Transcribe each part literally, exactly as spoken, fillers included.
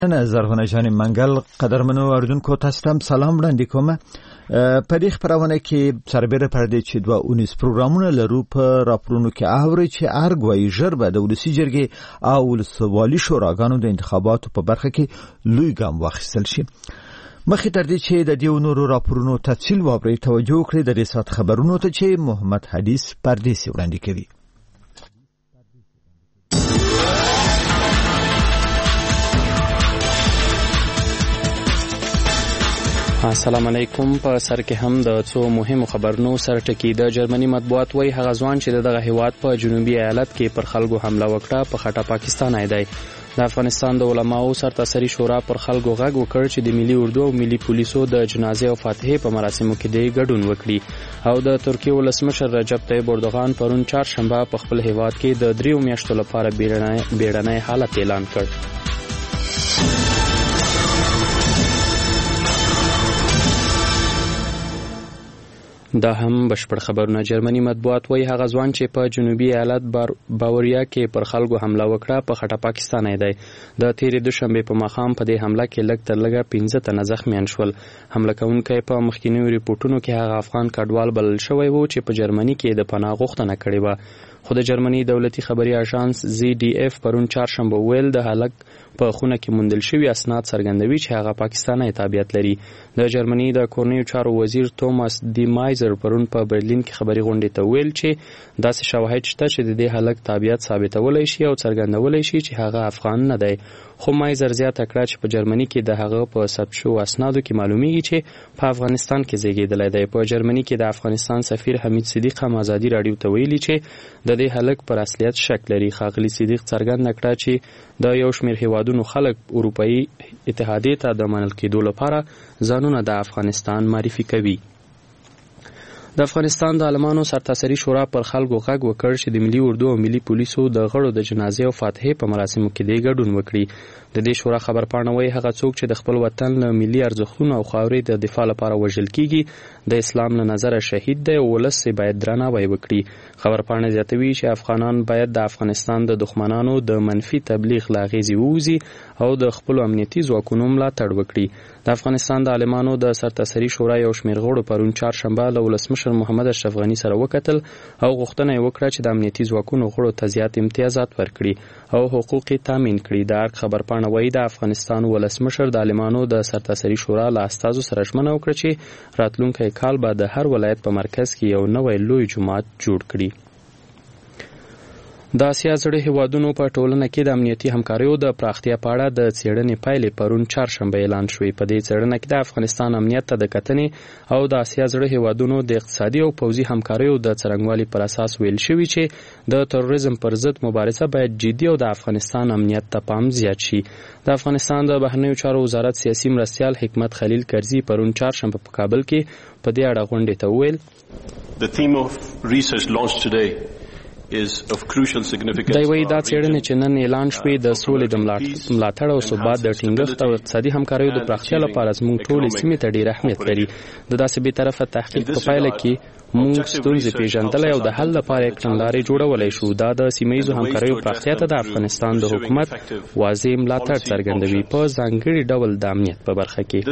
نه زرغونه جان منګل قدرمنو اوریدونکو تاسو ته سلام وړاندې کوم. په دې خبرونه کې سربېره پر دې چې دوه اونیس پروګرامونه لرو په راپورونو کې اوري چې ارګ وایي ژر به د ولسي جرګې او ولسوالي شوراګانو د انتخاباتو په برخه کې لوی ګام واخیستل شي. مخکې تر دې چې د دې نورو راپورونو تفصیل واوري توجه کړئ د دې سات خبرونو ته چې محمد حدیث پردیسي وړاندې کوي. السلام علیکم. په سر کې هم د څو مهمو خبرونو سره ټکی. د جرمني مطبوعات وایي هغه ځوان چې دغه هیواد په جنوبي ایالت کې پر خلکو حمله وکړه په خټه پاکستان دی. د افغانستان د علماو سرتاسري شورا پر خلکو غږ وکړ چې د ملي اردو او ملي پولیسو د جنازې او فاتحې په مراسمو کې د ګډون وکړي. او د ترکیې ولسمشر رجب طیب اردوغان پرون چهارشنبه په خپل هیواد کې د دریو میاشتو لپاره بیړنی حالت اعلان کړ. دا هم بشپړ خبرونه. جرمني مطبوعات وایي هغه ځوان چې په جنوبي ایالت باوریا کې پر خلکو حمله وکړه په خټه پاکستان دی. د تیرې دوشنبه په ماښام په دې حمله کې لږ تر لږه پنځه تنه زخمیان شول. حمله کوونکی په مخکینیو ریپورتونو کې هغه افغان کډوال بلل شوی و چې په جرمني کې د پناه غوښتنه کړې و. خو د جرمني دولتي خبري اژانس زی ډي اف پرون چهارشنبه ویل د هلک په خونه کې موندل شوی اسناد څرګندوي چې هغه پاکستاني تابعیت لري. د جرمني د کورنیو چارو وزیر توماس دی مایزر پرون په برلین کې خبري غونډې ته ویل چې داسې شواهد شته چې د دې هلک تابعیت ثابتولای شي او څرګندولای شي چې هغه افغان نه دی. خو مایزر زیاته کړه چې په جرمني کې د هغه په ثبت شوو اسنادو کې معلومیږي چې په افغانستان کې زیږیدلی دی. په جرمني کې د افغانستان سفیر حمید صدیق هم ازادي راډیو ته ویلي چې د دې هلک پر اصلیت شک لري. ښاغلي صدیق څرګنده کړه چې د یو شمېر هیوادونو خلک اروپایي اتحادیې ته د منل کېدو لپاره ځانونه د افغانستان معرفي کوي. د افغانستان د عالمانو سرتاسري شورا پر خلکو غږ وکړ چې د ملي اردو او ملي پولیسو د غړو د جنازې او فاتحې په مراسمو کې د ګډون وکړي. د دې شورا خبرپاڼه وایي هغه څوک چې د خپل وطن له ملي ارزښتونو او خاورې د دفاع لپاره وژل کیږي د اسلام له نظره شهید دی او ولس یې باید درناوی وکړي. خبرپاڼه زیاتوي چې افغانان باید د افغانستان د دښمنانو د منفي تبلیغ له اغېزې ووځي او د خپلو امنیتي ځواکونو ملاتړ وکړي. د افغانستان د عالمانو د سرتاسري شورا یو شمېر غړو پرون چهارشنبه له ولسمشر محمد اشرف غني سره وکتل او غوښتنه یې وکړه چې د امنیتي ځواکونو غړو ته زیات امتیازات ورکړي او حقوق یې تامین کړي. د ارګ خبرپاڼه وایي د افغانستان ولسمشر د عالمانو د سرتاسري شورا له استازو سره ژمنه وکړه چې راتلونکی کال به د هر ولایت په مرکز کې یو نوی لوی جومات جوړ کړي. د اسیا زړې هیوادونو په ټولنه کې د امنیتي همکاریو د پراختیا په اړه د څېړنې پایلې پرون چهارشنبه اعلان شوې. په دې څېړنه کې د افغانستان امنیت ته د کتنې او د اسیا زړې هیوادونو د اقتصادي او پوځي همکاریو د څرنګوالي پر اساس ویل شوي چې د تروریزم پر ضد مبارزه باید جدي او د افغانستان امنیت ته پام زیات شي. د افغانستان د بهرنیو چارو وزارت سیاسي مرستیال حکمت خلیل کرزي پرون چهارشنبه په کابل کې په دې اړه غونډې ته وویل The theme of research launched today دی وایي دا څېړنې چې نن اعلان شوې د سولې د ملاتړ او ثبات د ټینګښت او اقتصادي همکاریو د پراختیا لپاره زموږ ټولې سیمې ته ډېر اهمیت لري. د داسې بې طرفه تحقیق په پایله کې موږ ستونزې پیژندلی او د حل لپاره یې کړنلارې جوړولی شو. دا د سیمه ییزو همکاریو پراختیا ته د افغانستان د حکومت واضح ملاتړ څرګندوي په ځانګړي ډول د امنیت په برخه کې.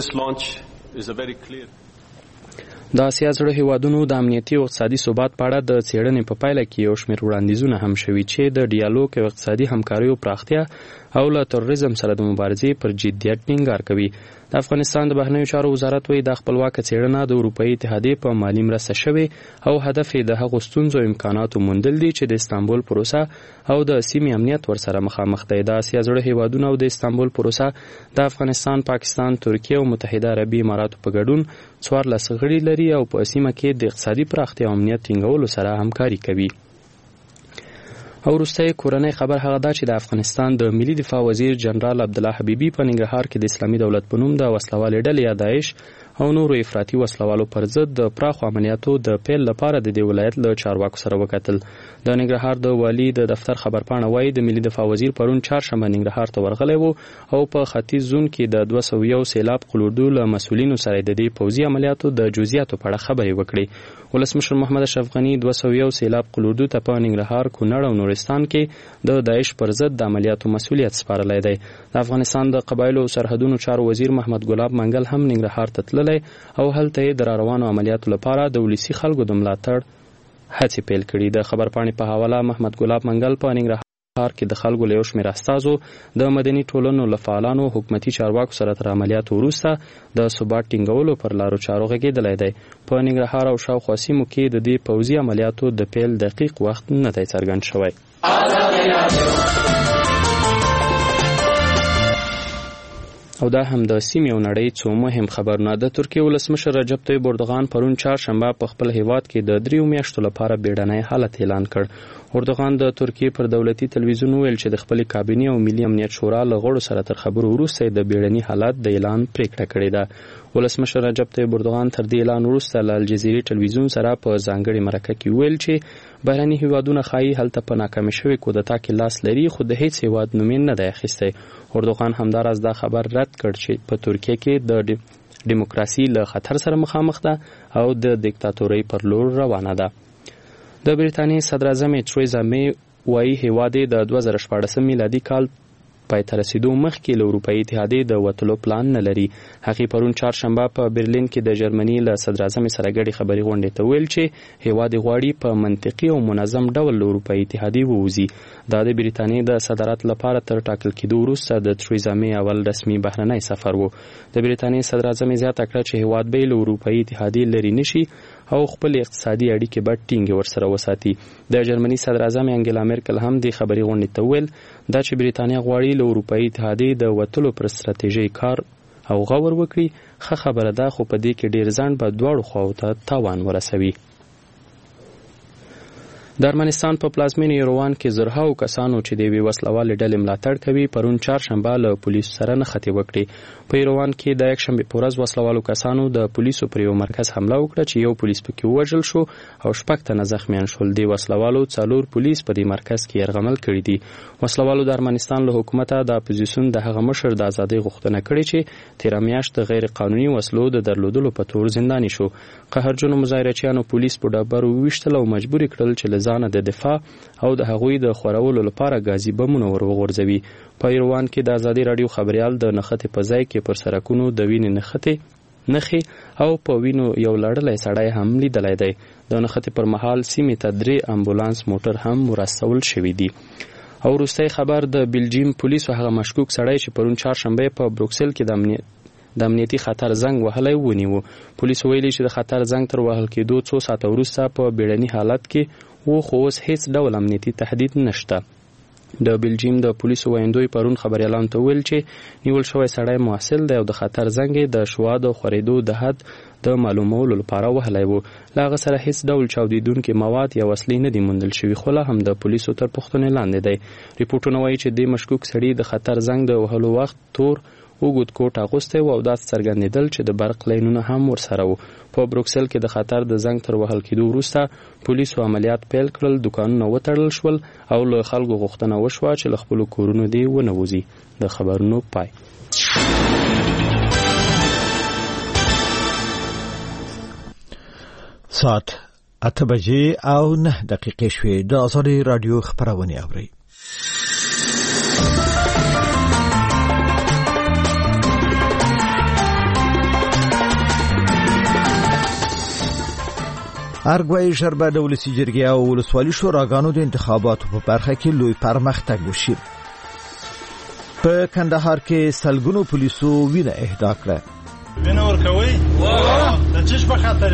د اسیا زړه هیوادونو د امنیتي او اقتصادي ثبات په اړه د څېړنې په پایله کې یو شمېر وړاندیزونه هم شوي چې د ډیالوګ او اقتصادي همکاریو پراختیا او له تروریزم سره د مبارزې پر جدیت ټینګار کوي. د افغانستان د بهرنیو چارو وزارت وایي دا خپلواکه څېړنه د اروپایي اتحادیې په مالي مرسته شوې او هدف یې د هغو ستونزو او امکاناتو موندل دي چې د استانبول پروسه او د سیمې امنیت ورسره مخامخ دی. د اسیا زړه هیوادونه او د استانبول پروسه د افغانستان، پاکستان، ترکیه او متحده عربي اماراتو په ګډون څوارلس غړي لري او په سیمه کې د اقتصادي پراختیا او امنیت ټینګولو سره همکاري کوي. او وروستی کورنۍ خبر هغه ده چې د افغانستان د ملي دفاع وزیر جنرال عبدالله حبیبي په ننګرهار کې د اسلامي دولت په نوم د وسلوالې ډلې یا داعش او نورو افراطي وسلوالو پر ضد د پراخو عملیاتو د پیل لپاره د دې ولایت له چارواکو سره وکتل. د ننګرهار د والي د دفتر خبرپاڼه وایي د ملي دفاع وزیر پرون چهارشنبه ننګرهار ته ورغلی و او په ختیځ زون کې د دوه سوه یو سیلاب قلوردو له مسؤلینو سره د دې پوځي عملیاتو د جزئیاتو په اړه خبرې وکړې. ولسمشر محمد اشرف غني دوه سوه یو سیلاب قلوردو ته په ننګرهار، کونړ او نورستان کې د داعش پر ضد د عملیاتو مسؤلیت سپارلی دی. د افغانستان د قبایلو او سرحدونو چارو وزیر محمد ګلاب منګل هم ننګرهار ته تللی او هلته یې د راروانو عملیاتو لپاره د ولسي خلکو د ملاتړ هڅې پیل کړي. د خبرپاڼې په حواله محمد ګلاب منګل په ننګرهار کې د خلکو له یو شمېر استازو، د مدني ټولنو له فعالانو، حکومتي چارواکو سره تر عملیاتو وروسته د ثبات ټینګولو پر لارو چارو غږېدلی دی. په ننګرهار او شاوخوا سیمو کې د دې پوځي عملیاتو د پیل دقیق وخت نه دی څرګند شوی. او دا هم د سیمې او نړۍ څو مهم خبرونه. د ترکیې ولسمشر رجب طیب اردوغان پرون چهارشنبه په خپل هیواد کې د دریو میاشتو لپاره بیړنی حالت اعلان کړ. اردوغان د ترکیې پر دولتي تلویزیون ویل چې د خپل کابینې او ملي امنیت شورا له غړو سره تر خبرو وروسته د بیړني حالت د اعلان پریکړه کړې ده. ولسمشر رجب طیب اردوغان تر دې اعلان وروسته له الجزیرې تلویزیون سره په ځانګړې مرکه کې ویل چې بهرني هیوادونه ښایي هلته په ناکامې شوې کودتا کې لاس لري، خو د هیڅ هیواد نوم یې نه دی اخیستی. اردوغان همداراز دا خبر رد کړ چې په ترکیه کې د ډیموکراسي له خطر سره مخامخ ده او د دیکتاتورۍ پر لور روانه ده. د بریتانیې صدراعظم تریزا می وایي هیواد یې د دوه زره شپاړسم میلادي کال پای ته رسیدو مخکې له اروپایي اتحادیې د وتلو پلان نه لري. هغې پرون چهارشنبه په برلین کې د جرمني له صدراعظم سره ګډې خبري غونډې ته ویل چې هیواد یې غواړي په منطقي او منظم ډول له اروپایي اتحادیې ووځي. دا د بریتانیې د صدارت لپاره تر ټاکل کېدو وروسته د تریزا می اول رسمي بهرنی سفر و. د بریتانیې صدراعظم زیاته کړه چې هیواد به له اروپایي اتحادیې لرې نشي او خپل اقتصادي اړیکې به ټینګې ورسره وساتي. د جرمني صدراعظم انګلا مرکل هم د خبري غونډې ته ویل دا چې بریتانیا غواړي له اروپایي اتحادیې د وتلو پر ستراتیژۍ کار او غور وکړي ښه خبره ده، خو په دې کې ډیر ځنډ به دواړو خواو ته تاوان ورسوي. د ارمنستان په پلازمینه یروان کې زرهاو کسانو چې د یوې وسلوالې ډلې ملاتړ کوي پرون چهارشنبه له پولیسو سره نښتې وکړې. په یروان کې د یکشنبې په ورځ وسلوالو کسانو د پولیسو پر یو مرکز حمله وکړه چې یو پولیس پکې ووژل شو او شپږ تنه زخمیان شول. دې وسلوالو څلور پولیس په دې مرکز کې یرغمل کړي دي. وسلوالو د ارمنستان له حکومته د اپوزیسیون د هغه مشر د ازادۍ غوښتنه کړې چې تېره میاشت د غیر قانوني وسلو د درلودلو په تور زنداني شو. قهرجنو مظاهرچیانو پولیس په ډبرو وویشتل او مجبور کړل چې له ځانه د دفاع او د هغوی د خورولو لپاره غازي بمونه ور وغورځوي. په ایروان کې د ازادي راډیو خبريال د نښتې په ځای کې پر سړکونو د وینې نښتې نښې او په وینو یو لړلی سړی هم لیدلی دی. د نښتې پر مهال سیمې ته درې امبولانس موټر هم ورسول شوي دي. او وروستی خبر د بلجیم پولیسو هغه مشکوک سړی چې پرون چهارشنبه په بروکسل کې د امنیت د امنیتي خطر زنګ وهلی ونیو. پولیسو ویلي چې د خطر زنګ تر وهل کېدو څو ساعته وروسته په بیړني حالت کې و، خو اوس هیڅ ډول امنیتي تهدید نشته. د بلجیم د پولیسو ویندوی پرون خبريالانو ته ویل چې نیول شوی سړی محصل دی او د خطر زنګ د شواد او خورېدو د حد د معلومولو لپاره وهلی و. له هغه سره هیڅ ډول چاودیدونکي مواد یا وسلې نه دي موندل شوي، خو لا هم د پولیسو تر پوښتنې لاندې دی. ریپورټونه وایي چې د مشکوک سړي د خطر زنګ د وهلو وخت تور وګود کوټ اغوستی و او داسې څرګندېدل چې د برق لینونه هم ورسره و. په بروکسل کې د خطر د زنګ تر وهل کېدو وروسته پولیسو عملیات پیل کړل، دوکانونه وتړل شول او له خلکو غوښتنه وشوه چې له خپلو کورونو دې ونه وځي. د خبرونو پای. ساعت اته بجې او نه دقیقې شوې. د ازادي راډیو خبرونه اورئ. ارګوای ژربه د ولسی جرګې او ولسوالي شوراګانو د انتخاباتو په برخه کې لوی پرمختګ وشي. په کندهار کې سلګونو پولیسو وینه اهدا کړه. وینه ورکوي د چش په خاطر.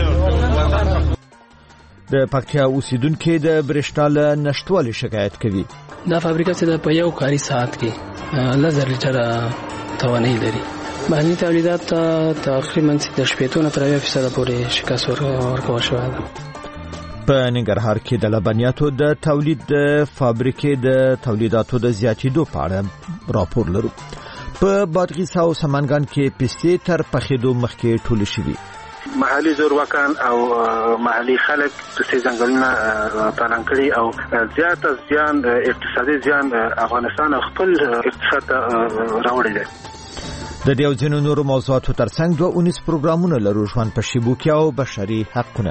د پکتیا اوسیدونکو د برېښنا له نشټوالي شکایت کوي. دا فابریکه چې د په یو کاري ساعت کې لزر لیټره توانایي لري. باندې تولیدات تقریبا د شپږ نه تر اویا فیصد پورې شکست ورکول شوی دی. په ننګرهار کې د لبنیاتو د تولید د فابریکې د تولیداتو د زیاتېدو په اړه راپور لرو. په بادغیس او سمنګان کې پستې تر پخېدو مخکې ټول شوي. محلي زورواکان او محلي خلک د ځنګلونو پلان کړي او زیات از زیان اقتصادي زیان افغانستان خپل اقتصاد راوړي دي. د دې او ځینو نورو موضوعاتو ترڅنګ دوه اونیس پروګرامونه لرو، ژوند په شیبوکیا او بشري حقونه.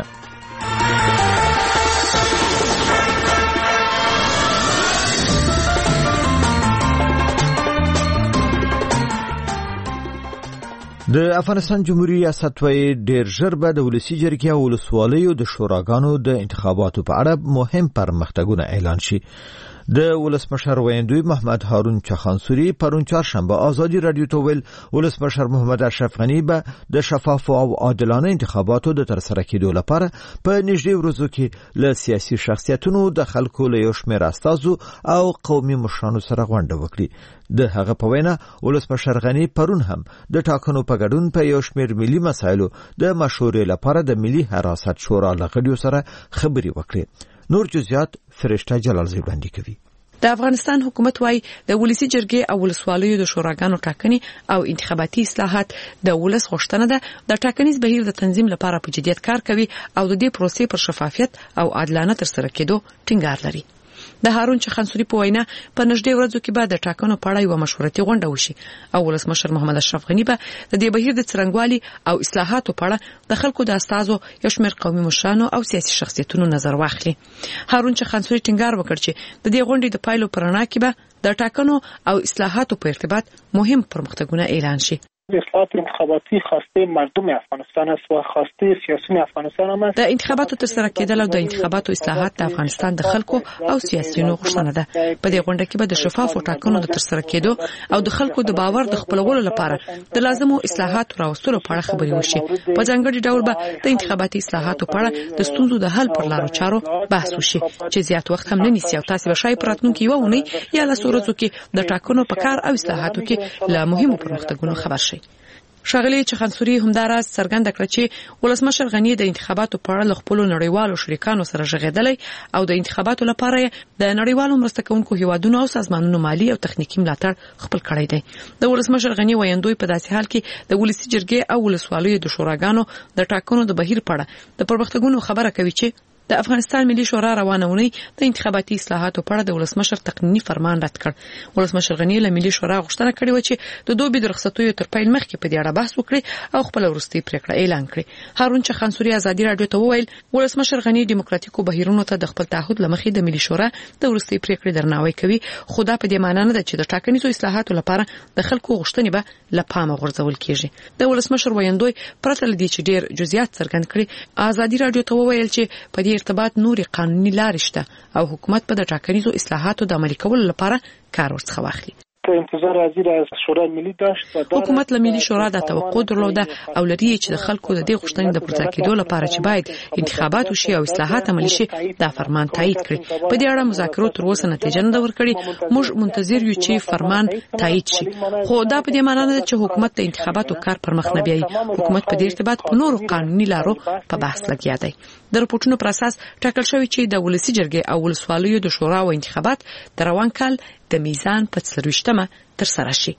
د افغانستان جمهوریت ریاست وايي ډېر ژر به د ولسی جرګې او ولسوالیو د شوراګانو د انتخاباتو په اړه مهم پرمختګونه اعلان شي. د ولسمشر ویندوی محمد هارون چخانسوري پرون چهارشنبه آزادی رادیو ته ویل ولسمشر محمد اشرف غنی به د شفاف او عادلانه انتخاباتو د ترسره کېدو لپاره په نږدې ورځو کې له سیاسي شخصیتونو د خلکو له یو شمېر استازو او قومي مشرانو سره غونډه وکړي. د هغه په وینا ولسمشر غنی پرون هم د ټاکنو په ګډون په یو شمېر ملي مسایلو د مشورې لپاره د ملي حراست شورا له غړیو سره خبرې وکړي. نور جزئیات فرشته جلال زی باندې کوي. د افغانستان حکومت وايي د ولسی جرګې او ولسوالیو د شوراګانو ټاکنې او انتخاباتي اصلاحات د ولس غوښتنه ده. د ټاکنیز بهیر د تنظیم لپاره په جديت کار کوي او د دې پروسې پر شفافیت او عادلانه ترسره کېدو ټینګار لري. د هارون چخانسوري په وینا په نږدې ورځو کې به د ټاکنو په اړه یو مشورتي غونډه وشي او ولسمشر محمد اشرف غنی به د دې بهیر د څرنګوالي او اصلاحاتو په اړه د خلکو د استازو یو شمېر قومي مشرانو او سیاسي شخصیتونو نظر واخلي. هارون چخانسوري ټینګار وکړ چې د دې غونډې د پایلو پر رڼا کې به د ټاکنو او اصلاحاتو په ارتباط مهم پرمختګونه اعلان شي. اصلاحات انتخاباتی خواسته مردم افغانستان است و خواسته سیاسیون افغانستان هم است. د انتخاباتو ترسره کېدل او د انتخاباتو اصلاحات د افغانستان د خلکو او سیاسيونو غوښتنه ده. په دې غونډه کې به د شفاف ټاکنو د ترسره کېدو او د خلکو د باور د خپلولو لپاره د لازمو اصلاحاتو راوستلو په اړه خبرې وشي. په ځانګړي ډول به د انتخاباتي اصلاحاتو په اړه د ستونزو د حل پر لارو چارو بحث وشي چې زیات وخت هم نه نیسي او تاسو به شای پراتونکو یو ونی یا له سورځو کې د ټاکنو په کار او اصلاحاتو کې له مهمو پرمختګونو خبر شي. ښاغلي چخانسوري همداراز څرګنده کړه چې ولسمشر غنی د انتخاباتو په اړه خپل نړیوالو شریکانو سره ژغېدلی او د انتخاباتو لپاره د نړیوالو مرسته کوونکو هیوادونو او سازمانونو مالی او تخنیکی ملاتړ خپل کړی دی. د ولسمشر غنی ویندوی په داسې حال کې د ولسی جرګې او ولسوالیو د شوراګانو د ټاکنو د بهیر په اړه د پرمختګونو خبره کوي چې د افغانستان ملي شورا روانونی د انتخاباتي اصلاحاتو په اړه د ولسمشر تقنینی فرمان رد کړ. ولسمشر غنی له ملي شورا غوښتنه کړې و چې د دوبي د رخصتیو تر پیل مخکې په دې اړه بحث وکړي او خپل وروستي پریکړه اعلان کړي. هارون چخانسوري آزادی رادیو ته وویل ولسمشر غنی دیموکراتیکو بهیرونو ته د خپل تعهد لمخې د ملي شورا د وروستي پریکړې درناوی کوي، خو دا په دې معنی نه ده چې د ټاکنیزو اصلاحاتو لپاره د خلکو غوښتنې به له پامه غورځول کیږي. د ولسمشر ویندوی پرته لدی چې ډیر جزئیات څرګند کړي، آزادی رادیو ته وویل چې په دې ارتباط نور قانوني لارې شته او حکومت په د ټاکنیزو اصلاحاتو د عملي کولو لپاره کار ورڅخه واخلي. انتظار وزیر از شورای ملی داشت و حکومت له ملي شورا د توقع درلوده او لري چې د خلکو د دې غوښتنې د پرځای کېدو لپاره چې باید انتخابات وشي او اصلاحات عملي شي دا فرمان تایید کړي. په دې اړه مذاکرات تر اوسه نتیجه نه ورکړي. موږ منتظر یو چې فرمان تایید شي، خو دا په دې معنی نه چې حکومت د انتخاباتو کار پر مخ نه بیایي. حکومت په دې ارتباط په نورو قانوني لارو په بحث لګیا دی. د رپورټونو پر اساس ټاکل شوی چې د ولسی جرګې او ولسوالیو د شورا او انتخابات د روان کال د میزان په څلوېښتمه تر سره شي.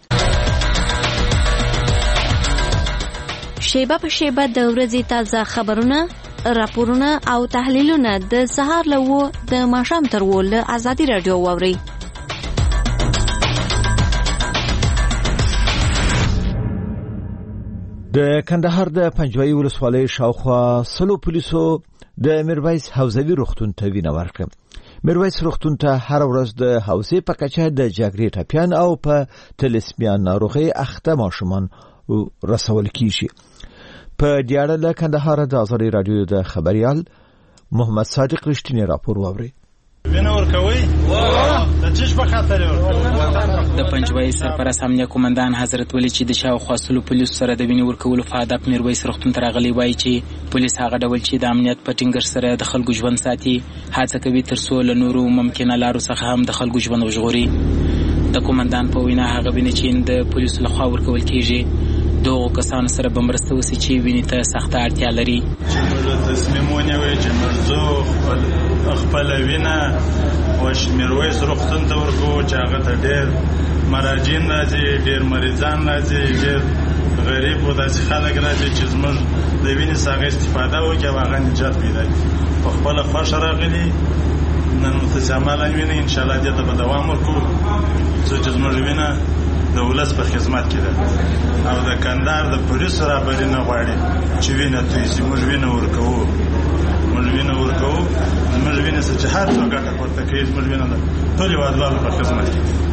شیبه په شیبه د ورځې تازه خبرونه، راپورونه او تحلیلونه د سهار له و د ماښام تر و له آزادی رادیو واوري. د کندهار د پنجوایي ولسوالۍ شاوخوا سلو پولیسو د میرویس حوزوي روغتون ته وینه ورکړه. میرویس روغتون ته هر ورځ د حوزې په کچه د جګړې ټپیان او په تلسمیان ناروغي اخته ماشومان رسول کیږي. په دې اړه له کندهار د آزادي رادیو د خبريال محمد صادق رښتینی راپور واوري. وینه ورکوي د چش په خاطر د پنجوایي سرپرست امنیه قومندان حضرت ولی چې د شاوخوا سلو پولیسو سره د وینې ورکولو په هدف میرویس روغتون ته راغلی وایي چې پولیس هغه ډول چې د امنیت په ټینګښت سره د خلکو ژوند ساتي هڅه کوي تر څو له نورو ممکنه لارو څخه هم د خلکو ژوند وژغوري. د قومندان په وینا هغه وینې چې د پولیسو لخوا ورکول کیږي دغو کسانو سره به مرسته وسي چې وینې ته سخته اړتیا لري. چې موږ تصمیم ونیوی چې موږ خپله وینه وش میرویس روغتون ته ورکوو چې هغه ته ډېر مراجعین راځي، ډېر مریضان راځي، ډېر غریب او داسې خلک راځي چې زموږ د وینې څخه استفاده وکړي او هغه نجات پیدا کړي. په خپله خوښه راغلي نن متجملا وینه انشاءالله دې ته به دوام ورکړو څو چې زموږ وینه د ولس په خدمت کې ده او د کندهار د پولیسو رهبري نه غواړي چې وینه توی شي. موږ وینه ورکوو موږ وینه ورکوو زموږ وینه څخه چې هر څوک ګټه پورته کوي زموږ وینه ده ټول هېوادوالو په خدمت کې ده.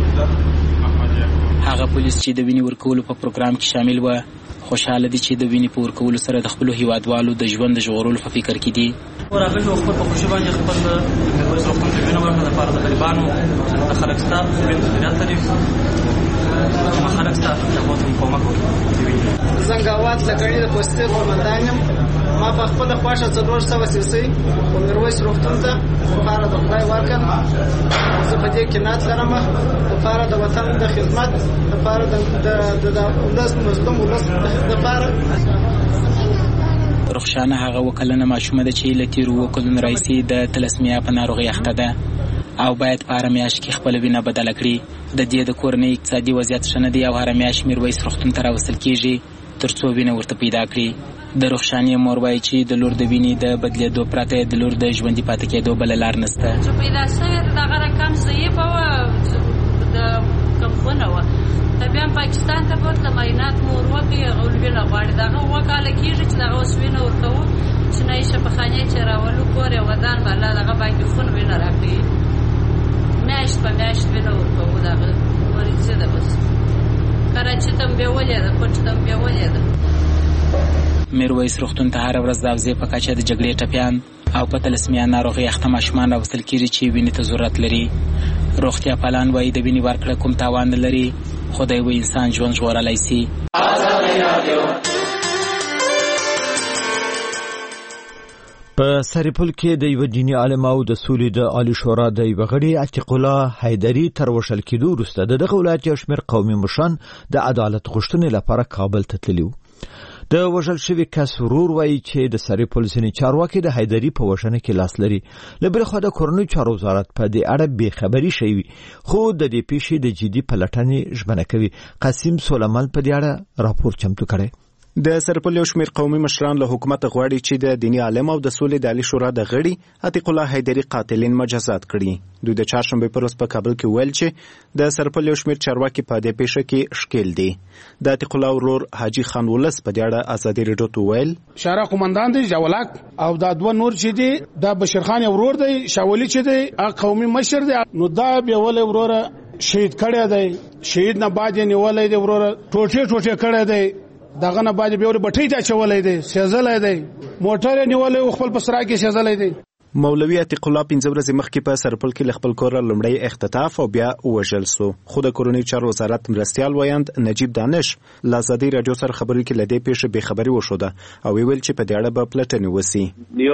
هغه پولیس چې د وینې ورکولو په پروګرام کې شامل و خوشحاله دي چې د وینې په ورکولو سره د خپلو هېوادوالو د ژوند د ژغورلو په فکر کې دي. راغلي او خپل په خوشي باندې خپل میرویس روغتون کې وینه ورکړه دپاره د غریبانو د خلک ستا وینې خدمت لري ما خلک ستا هغو ته مقاومت وکړي. زنګاوات لکړي د پوستې قومندان یم. ما په خپله خوښه څلور سوه سیسۍ په میرویس روغتون ته دپاره د خدای ورکړل. زه په دې قناعت لرم دپاره د وطن د خدمت دپاره د ولس مظلوم ولس دپاره. رخشانه هغه وکلنه ماشومه ده چې له تېرو اووه کلونو راهیسې د تلسمیا په ناروغۍ اخته ده او باید په هره میاشت کې خپله وینه بدله کړي. د دې د کورنۍ اقتصادي وضعیت ښه نه دی او هره میاشت میرویس روغتون ته راوستل کېږي تر څو وینه ورته پیدا کړي. د رخشانې مور وایي چې د لور د وینې د بدلېدو پرته د لور د ژوندي پاتې کېدو بله لار نشته. چې پیدا شوې د دغه رقم ضعیفه وه د کمخونه وه ته بیا پاکستان ته بوتله معاینات مو ور وکړي هغه وینه غواړي. دغه اووه کاله کېږي چې دغه اوس وینه ورکوو چې نه یې شفاخانې چې راولو کور یې ودان به الله دغه باندې خون وینه راکړي. میاشت په میاشت وینه ورکوو. دغه مریضي ده اوس کراچي ته م بیولې ده کوټ ته م بیولې ده. میرویس روغتون ته هره ورځ د حافظې په کچه د جګړې ټپیان او په تلسمیا ناروغۍ اخته ماشومان راوستل کېږي چې وینې ته ضرورت لري. روغتیا پالان وایي د وینې ورکړه کوم تاوان نه لري خو د یو انسان ژوند ژغورلی سي. په سرپل کې د یو دیني عالم او د سولې د عالی شورا د یو غړي عتیق الله حیدری تر وشل کېدو وروسته دغه ولایت یو شمېر قومي مشران د عدالت غوښتنې لپاره کابل ته تللي وو. د وژل شوي کس ورور وایي چې د سرپل ځینې چارواکي د حیدري په وژنه کې لاس لري. له بلې خوا د کورنیو چارو وزارت په دې اړه بېخبري شوي خو د دې پیښې د جدي پلټنې ژمنه کوي. قاسم سلیمان په دې اړه راپور چمتو کړی. د سرپل یو شمېر قومي مشران له حکومت غواړي چې د دیني عالم او د سولې د عالی شورا د غړي عتیق الله حیدري قاتلین مجازات کړي. دوی د چهارشنبې پر ورځ په کابل کې ویل چې د سرپل یو شمېر چارواکي په دې پیښه کې ښکیل دي. د عتیق الله ورور حاجي خان ولس په دې اړه ازادي رادیو ته ویل شارع قومندان دی جولاک او دا دوه نور چې دي د بشیر خان ورور دی شاولی چې دی قومي مشر دی نو دا به ول ورور شهید کړی دی. شهید نه بعد یې نیولې دی ورور ټوټه ټوټه کړی دی. دغه نه باندې به ور بټی ته چولې دی سیزلې دی موټر نیولې خپل پسرا کې سیزلې دی. مولوی عتیق الله پنځه ورځې مخکې په سرپل کې له خپل کوره لومړی اختطاف او بیا وژل سو. خو د کورنیو چارو وزارت مرستیال وایند نجیب دانش له ازادي رادیو سره خبرې کې له دې پیښې بېخبري وښوده او ویل چې په دې اړه به پلټنې وسي.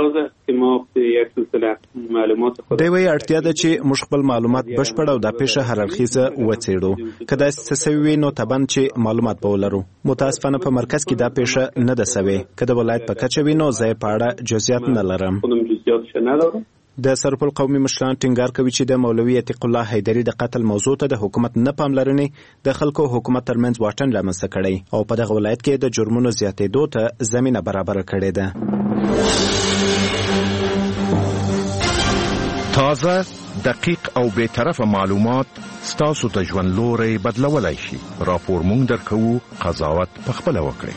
دی وایي اړتیا ده چې موږ خپل معلومات بشپړ او دا پیښه هر اړخیزه وڅېړو. که داسې څه سوي وي نو طبعا چې معلومات به ولرو. متاسفانه په مرکز کې دا پیښه نه ده سوې. که د ولایت په کچه وي نو زه یې په اړه جزئیات نه لرم. د سرپل قومي مشران ټینګار کوي چې د مولوي عتیق الله حیدري د قتل موضوع ته د حکومت نه پاملرنې د خلکو حکومت ترمنځ واټن رامنځته کړی او په دغه ولایت کې د جرمونو زیاتېدو ته زمینه برابره کړې ده. تازه دقیق او بی‌طرفه معلومات ستاسو ته ژوند لوري بدلولای شي. راپور مونږ درکوو قضاوت پخپله وکړئ.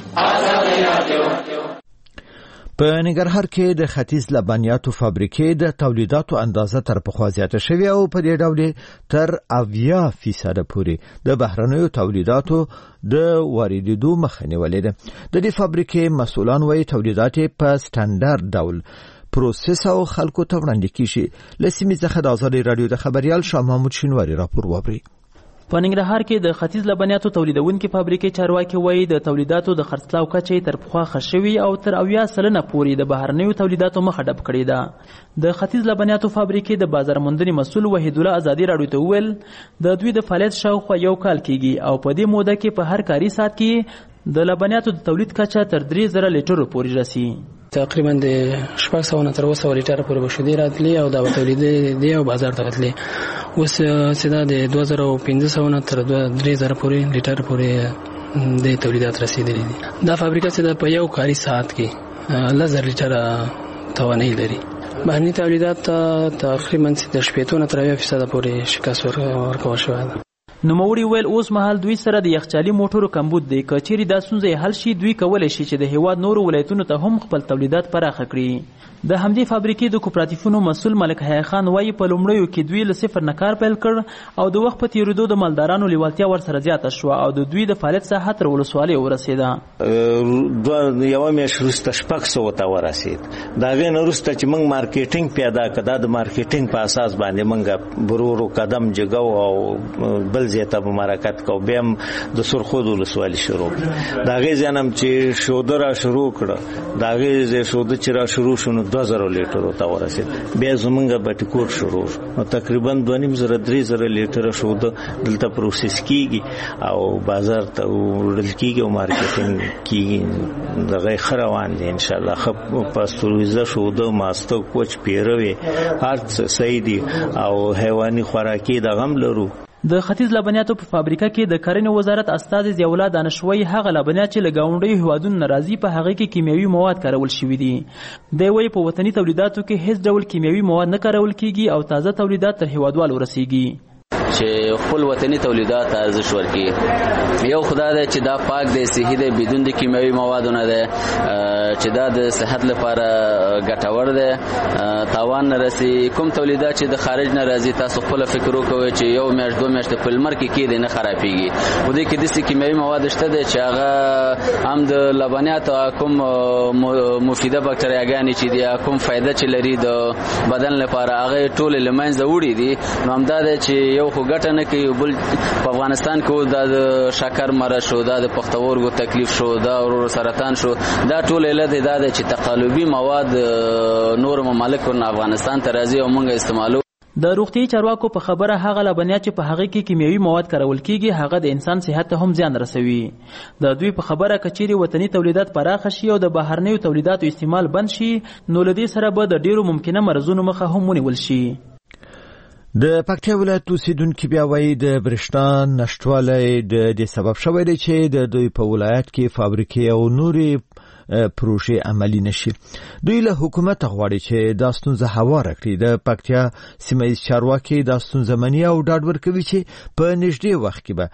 په ننګرهار کې د ختیځ لبنیاتو فابریکې د تولیداتو اندازه تر پخوا زیاته شوې او په دې ډول تر اویا فیصد پورې د بهرنیو تولیداتو د واردېدو مخه نیولې ده. د دې فابریکې مسؤلان وایي تولیدات په سټانډرډ ډول پروسس او خلکو ته وړاندې کیږي. له سیمې څخه د ازادي رادیو د خبريال شاه محمود شینواری راپور واوري. په ننګرهار کې د ختیځ لبنیاتو تولیدونکو فابریکې چارواکي وایي د تولیداتو د خرڅلاو کچې تر پخوا ښه شوې او تر اویا سلنه پورې د بهرنیو تولیداتو مخه ډب کړې ده. د ختیځ لبنیاتو فابریکې د بازار موندنې مسؤل وحید الله ازادي رادیو ته وویل د دوی د فعالیت شاوخوا یو کال کېږي او په دې موده کې په هر کاري ساعت کې د لبنیاتو د تولید کچه تر درې زره لیټرو پورې رسي. تقریبا د شپږ سوه نه تر اوه سوه لیټره پورې به شیدې راتلې او دا به تولیدېدې او بازار ته راتلې. اوس چې دا د دوه زره پنځه سوه نه تر درې زره پورې لیټر پورې د تولیدات رسیدلي دي. دا فابریکه چې دا په یو کاري ساعت کې لس زره لیټره توانایي لري. بهرني تولیدات تقریبا د شپېتو نه تر اویا فیصده پورې شکست ورکول شوی ده. نوموړي ویل اوس مهال دوی سره د یخچالي موټرو کمبود دی. که چیرې دا ستونزه حل شي دوی کولی شي چې د هیواد نورو ولایتونو ته هم خپل تولیدات پراخه کړي. د همدې فابریکې د کوپراتیفونو مسؤل ملک حیا خان وایي په لومړیو کې دوی له صفر نه کار پیل کړ او د وخت په تېرېدو د مالدارانو لیوالتیا ورسره زیاته شوه او د دوی د فعالیت ساحه تر ولسوالۍ ورسېده. یوه میاشت وروسته شپږ سوو ته ورسېد. د هغې نه وروسته چې موږ مارکیټینګ پیدا کړه دا د مارکیټینګ په اساس باندې موږ ورو ورو قدم جګو او بل ځای ته به حرکت کوو. بیا هم د سرخود ولسوالي شروع کړه. د هغې ځای نه چې شوده را شروع کړه د هغې ځای شوده چې را شروع شو نو دوه زره لیټرو ته ورسېد. بیا زمونږ بټیکوټ شروع نو تقریبا دوه نیم زره درې زره لیټره شوده دلته پروسس کیږي او بازار ته وړل کیږي او مارکیټینګ کیږي. دغه ښه روان دي انشاءالله. ښه پاستوریزه شوده ماسته کوچ پیروي هر څه صحیح دي او حیواني خوراکي دغه هم لرو. د ختیځ لبنیاتو په فابریکه کې د کرنې وزارت استازي ضیاءالله دانشوي هغه لبنیات چې له ګاونډیو هیوادونو نه راځي په هغې کې کیمیاوي مواد کارول شوي دي. دی وایي په وطني تولیداتو کې هیڅ ډول کیمیاوي مواد نه کارول کیږي او تازه تولیدات تر هیوادوالو رسیږي. چې خپل وطني تولیدات ارزښت ورکړي. یو خدای دی چې دا پاک دی، صحي دی، بدون د کیمیاوي موادو نه دی، چې دا د صحت لپاره ګټور دی، تاوان نه رسي. کوم تولیدات چې د خارج نه راځي تاسو خپل فکر وکوئ چې یو میاشت دوه میاشتې په لمر کې کېدی نه خرابېږي. خو دې کې داسې کیمیاوي مواد شته دی چې هغه هم د لبنیاتو کوم مفیده بکتریاګانې چې دي کوم فایده چې لري د بدن لپاره هغه ټولې له منځه وړي دي. نو همدا دی چې یو خو ګټه نه کوي، بل په افغانستان کې دا د شکر مرض شو، دا د پښتورګو تکلیف شو، دا ورو سرطان شو، دا ټول علت دا دی چې تقلبي مواد نور ممالکو نه افغانستان ته راځي او موږ استعمالو. د روغتیايي چارواکو په خبره هغه لبنیات چې په هغه کې کیمیاوي مواد کارول کیږي هغه د انسان صحت ته هم زیان رسوي. د دوی په خبره کچيري وطني تولیدات پراخه شي او د بهرنیو تولیداتو استعمال بند شي نو لدې سره به د ډیرو ممکنه مرزونو مخه هم ونیول شي. د پکتیا ولایت اوسیدونکو بیا وایي د برېښنا نشټوالی د دې سبب شوی دی چې د دوی په ولایت کې فابریکې او نورې پروژې عملي نشي. دوی له حکومت غواړي چې دا ستونزه هواره کړي. د پکتیا سیمه ییز چارواکي دا ستونزه مني او ډاډ ورکوي چې په نږدې وخت کې به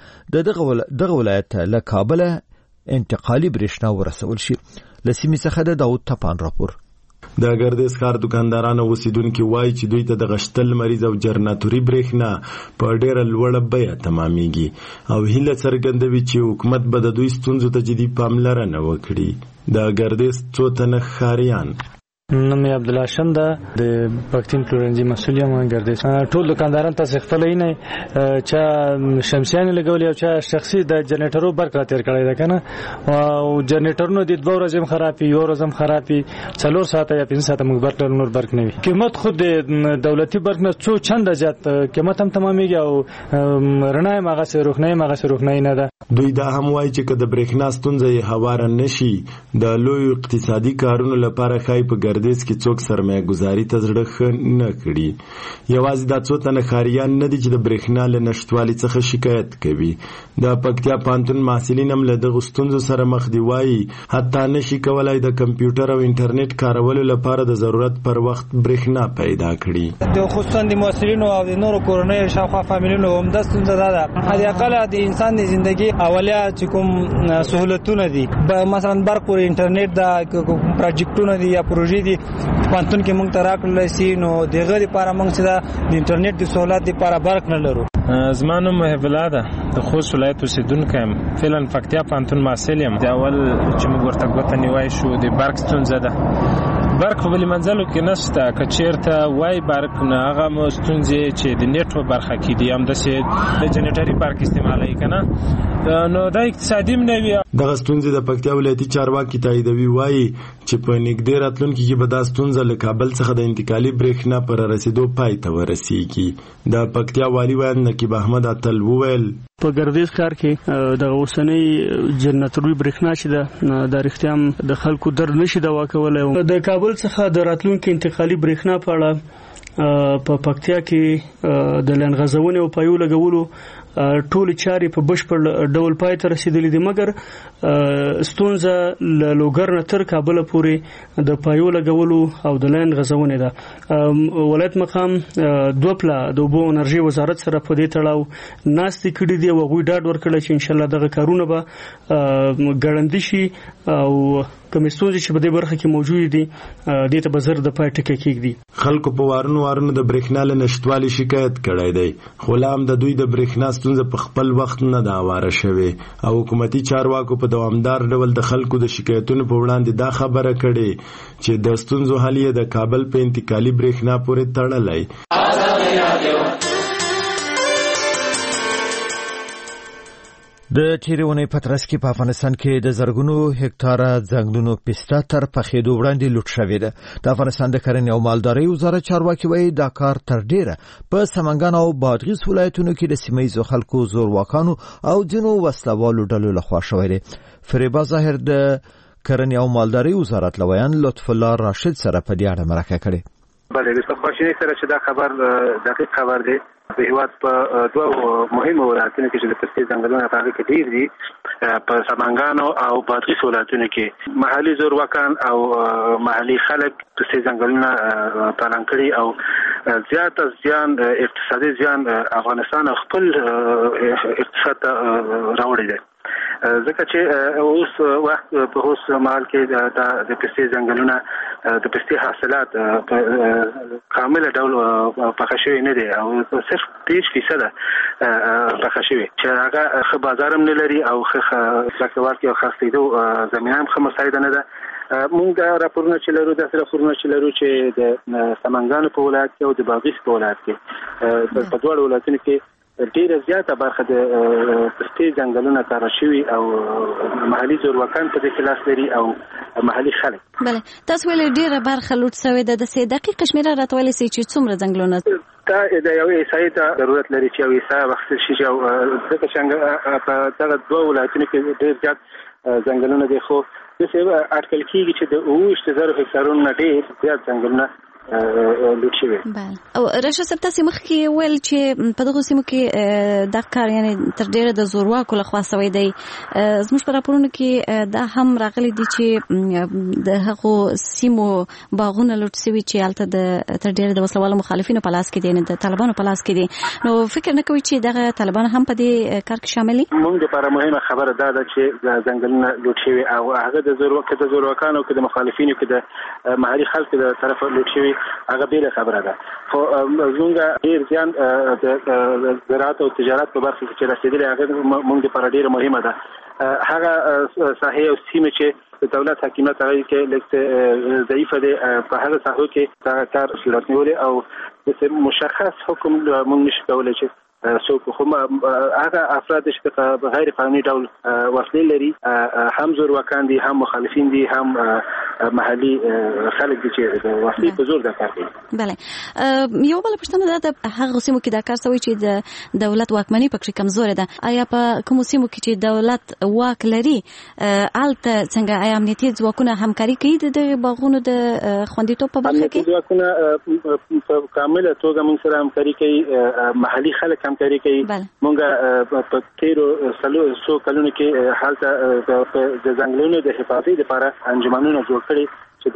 د دغه ولایت له کابله انتقالي برېښنا ورسول شي. له سیمې څخه د داود تپان راپور. د ګردیز ښار دکاندارانو اوسیدونکي وایي چې دوی ته د غشتل مریض او جنراتوري برېښنا په ډېره لوړه بیه تمامیږي او هیله څرګندوي چې حکومت به د دوی ستونزو ته جدي پاملرنه وکړي. د ګردیز څو تنه ښاریان نوم یې عبدالله شم ده، د پښتون پلورنځي مسؤل یم ګردیز. ټول دکانداران تاسو خپل نه چا شمسیان لګولې او چا شخصي د جنریټرو برق را تیر کړی ده کنه او جنریټرونو د دوه ورځې خرابې یو ورځ هم خرابې څلور ساعته یا پنځه ساعته موږ برق نور برق نه وي. قیمت خود د دولتي برق نه څو چنده زیات قیمت هم تمامېږي او رڼا یې هغه سره روښنایي هغه سره روښنایي نه ده. دوی دا هم وایي چې که د برېښنا ستونزه یې هواره نشي د لویو اقتصادي کارونو لپاره ښایي په ګردیز کې څوک سرمایه ګزاري ته زړه ښه نه کړي. یوازې دا څو تنه ښاریان نه دي چې د برېښنا له نشتوالي څخه شکایت کوي. د پکتیا پوهنتون محصلین هم له دغو ستونزو سره مخ دي. وایي حتی نشي کولای د کمپیوټر او انټرنیټ کارولو لپاره د ضرورت پر وخت برېښنا پیدا کړي. د خصوصا د محصلینو او د نورو کورنیو شاوخوا فامیلونو هم دا ستونزه ده. حداقل د انسان د ژوندۍ اولیا چې کوم سہولتونه دي مثلا برق او انټرنیټ دا پروجیکټونه دي یا پروژې دي پانتون کې موږ ته راکړل شي نو دغه لپاره موږ چې د انټرنیټ د سہولت لپاره برق نه لرو. زما نوم محب الله ده، د خوست ولایت اوسیدونکی یم. فعلا پکتیا پوهنتون محصل یم. د اول چې موږ ورته ګوته نیوی شو د برق ستونزه ده. برق په بلې منځلو کې نشته، که چېرته وای برق نه هغه مو ستونزې چې د نیټ په برخه کې دي همداسې د جنریټري برق استعمالوي که نه نو دا اقتصادي هم نه وي. دغه ستونزې د پکتیا ولایتي چارواکي تاییدوي. وایي چې په نږدې راتلونکي کې به دا ستونزه له کابل څخه د انتقالي برېښنا پر رسېدو پای ته ورسیږي. د پکتیا والي ویاند نقیب احمد اتل وویل په ګردیز ښار کې د اوسنۍ جنراتوري برېښنا چې ده د رښتیا هم د خلکو در نشي دوا کولی. د کابل څخه د راتلونکي انتقالي برېښنا په اړه په پکتیا کې د لاین غځونې او پایو لګولو ټول چارې په بشپړ ډول پای ته رسیدلې دي، مګر ستونزه له لوګر نه تر کابل پورې د پایو لګولو او د لاین غځونې ده. ولایت مقام دوه پله د اوبو انرژي وزارت سره په دې تړاو ناستې کړي دي او هغوی ډاډ ورکړی چې انشاءالله دغه کارونه به ګړندي شي او کومې ستونزې چې په دې برخه کې موجود دي دې ته به زر د پای ټکی کېږدي. خلکو په وارونو وارونو د برېښنا له نشتوالي شکایت کړی دی، خو لا هم د دوی د برېښنا ستونزه په خپل وخت نه ده هواره شوې او حکومتي چارواکو په دوامدار ډول د خلکو د شکایتونو په وړاندې دا خبره کړې چې د ستونزو حل یې د کابل په انتقالي برېښنا پورې تړلی. د تیرونې پترس کې په افغانستان کې د زرګونو هکتاره ځنګلونو پسته تر پخېدو وړاندې لوټ شوې ده. د افغانستان د کرنې او مالدارۍ وزارت چارواکي وایي دا کار تر ډیره په سمنګان او بادغیس ولایتونو کې د سیمه ییزو خلکو زورواکانو او ځینو وسلوالو ډلو لخوا شوی دی. فریبا ظاهر د کرنې او مالدارۍ وزارت لویان لطف الله راشد سره په دې اړه مرکه کړې. بله د خواشینۍ سره چې دا خبر دقیق خبر دی. په هیواد په دوه مهمو ولایتونو کې چې د پستې ځنګلونه په هغه کې ډېر دي، په سمنګان او بادغیس ولایتونو کې محلي زورواکان او محلي خلک پستې ځنګلونه پالن کړي او زیات از زیان اقتصادي زیان افغانستان خپل اقتصاد ته راوړی دی، ځکه چې اوس وخت په اوس مهال کې د پستې ځنګلونه د پستې حاصلات په کامل ډول پخه شوي نه دي او صرف دېرش فیصده پخه شوي چې هغه ښه بازار هم نه لري او ښه خرڅوونکي او خرڅېدو زمینه هم ښه مساعده نه ده. موږ دا راپورونه چې لرو داسې راپورونه چې لرو چې د سمنګانو په ولایت کې او د بادغیس په ولایت کې په دواړو ولایتونو کې ډیره زیاته برخه د پستې ځنګلونه کار شوي او محلي زورواکان په دې کې لاس لري او محلي خلک. بله تاسو ویل ډیره برخه لوټ شوې ده، د سې دقیقه شمیره راته ویلی سئ چې څومره ځنګلونه دا د یوې احصایې ته ضرورت لري چې یوې احصایه واخیستل شي او ځکه چې په دغه دوه ولایتونو کې ډېر زیات ځنګلونه دي، خو داسې اټکل کېږي چې د اووه ویشت زرو هکتارونو نه ډېر زیات ځنګلونه لوټ شوي. او راشد صاحب تاسو مخکې ویل چې په دغه سیمو کې دا کار یعنی تر ډیره د زورواکو لخوا شوی دی. زموږ په راپورونو کې دا هم راغلي دي چې د هغو سیمو باغونه لوټ شوي چې هلته د تر ډیره د وسلوالو مخالفینو په لاس کې دي، نه د طالبانو په لاس کې دي. نو فکر نه کوئ چې دغه طالبان هم په دې کار کې شامل دي؟ موږ لپاره مهمه خبره دا ده چې ځنګلونه لوټ شوي او هغه د زورواکو د زورواکانو کې د مخالفینو کې د محلي خلکو د طرفه لوټ شوي هغه بیره خبره ده. خو زموږ ډېر زیان د زراعت او تجارت په برخه کې چې رسېدلی هغه موږ لپاره ډېره مهمه ده. هغه ساحې او سیمې چې د دولت حاکمیت هغه کې لږ ضعیفه دی، په هغه ساحو کې دغه کار صورت نیولی او مشخص حکم موږ نشو کولی چې څوک خو هغه افراد چې په غیر قانوني ډول وسلې لري هم زورواکان دي، هم مخالفین دي، هم محلي خلک دي چې وسلې په زور دا کار کوي. بله یو بله پوښتنه دا د هغو سیمو کې دا کار شوی چې د دولت واکمني پکې کمزوره ده، آیا په کومو سیمو کې چې دولت واک لري هلته څنګه آیا امنیتي ځواکونه همکاري کوي د دغې باغونو د خوندیتوب په برخه کې؟ امنیتي ځواکونه په کامله توګه موږ سره همکاري کوي، محلي خلک همکاري کوي. مونږ په تیرو څو کلونو کې هلته د ځنګلونو د حفاظتي لپاره انجمنونه جوړ کړي چې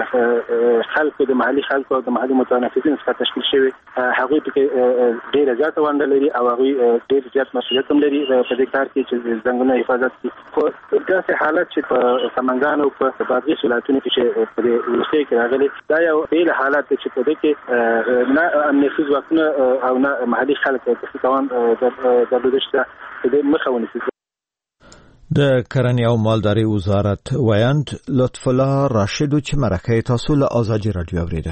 د خلکو د محلي خلکو او د محلي متنفذینو څخه تشکیل شوي. هغوی پکې ډېره زیاته ونډه لري او هغوی ډېر زیات مسؤلیت هم لري په دې کار کې چې ځنګلونه حفاظت کړي. خو داسې حالت چې په سمنګان او په بادغیس ولایتونو کې چې په دې وروستیو کې راغلی دا یو بېل حالت دی چې په دې کې نه امنیتي ځواکونه او نه محلي خلک د توان درلودل شته په دې مخه ونیسي. د کرنې او مالدارۍ وزارت ویاند لطف الله راشد چې مرکه تاسو له آزادی رادیو اوریده.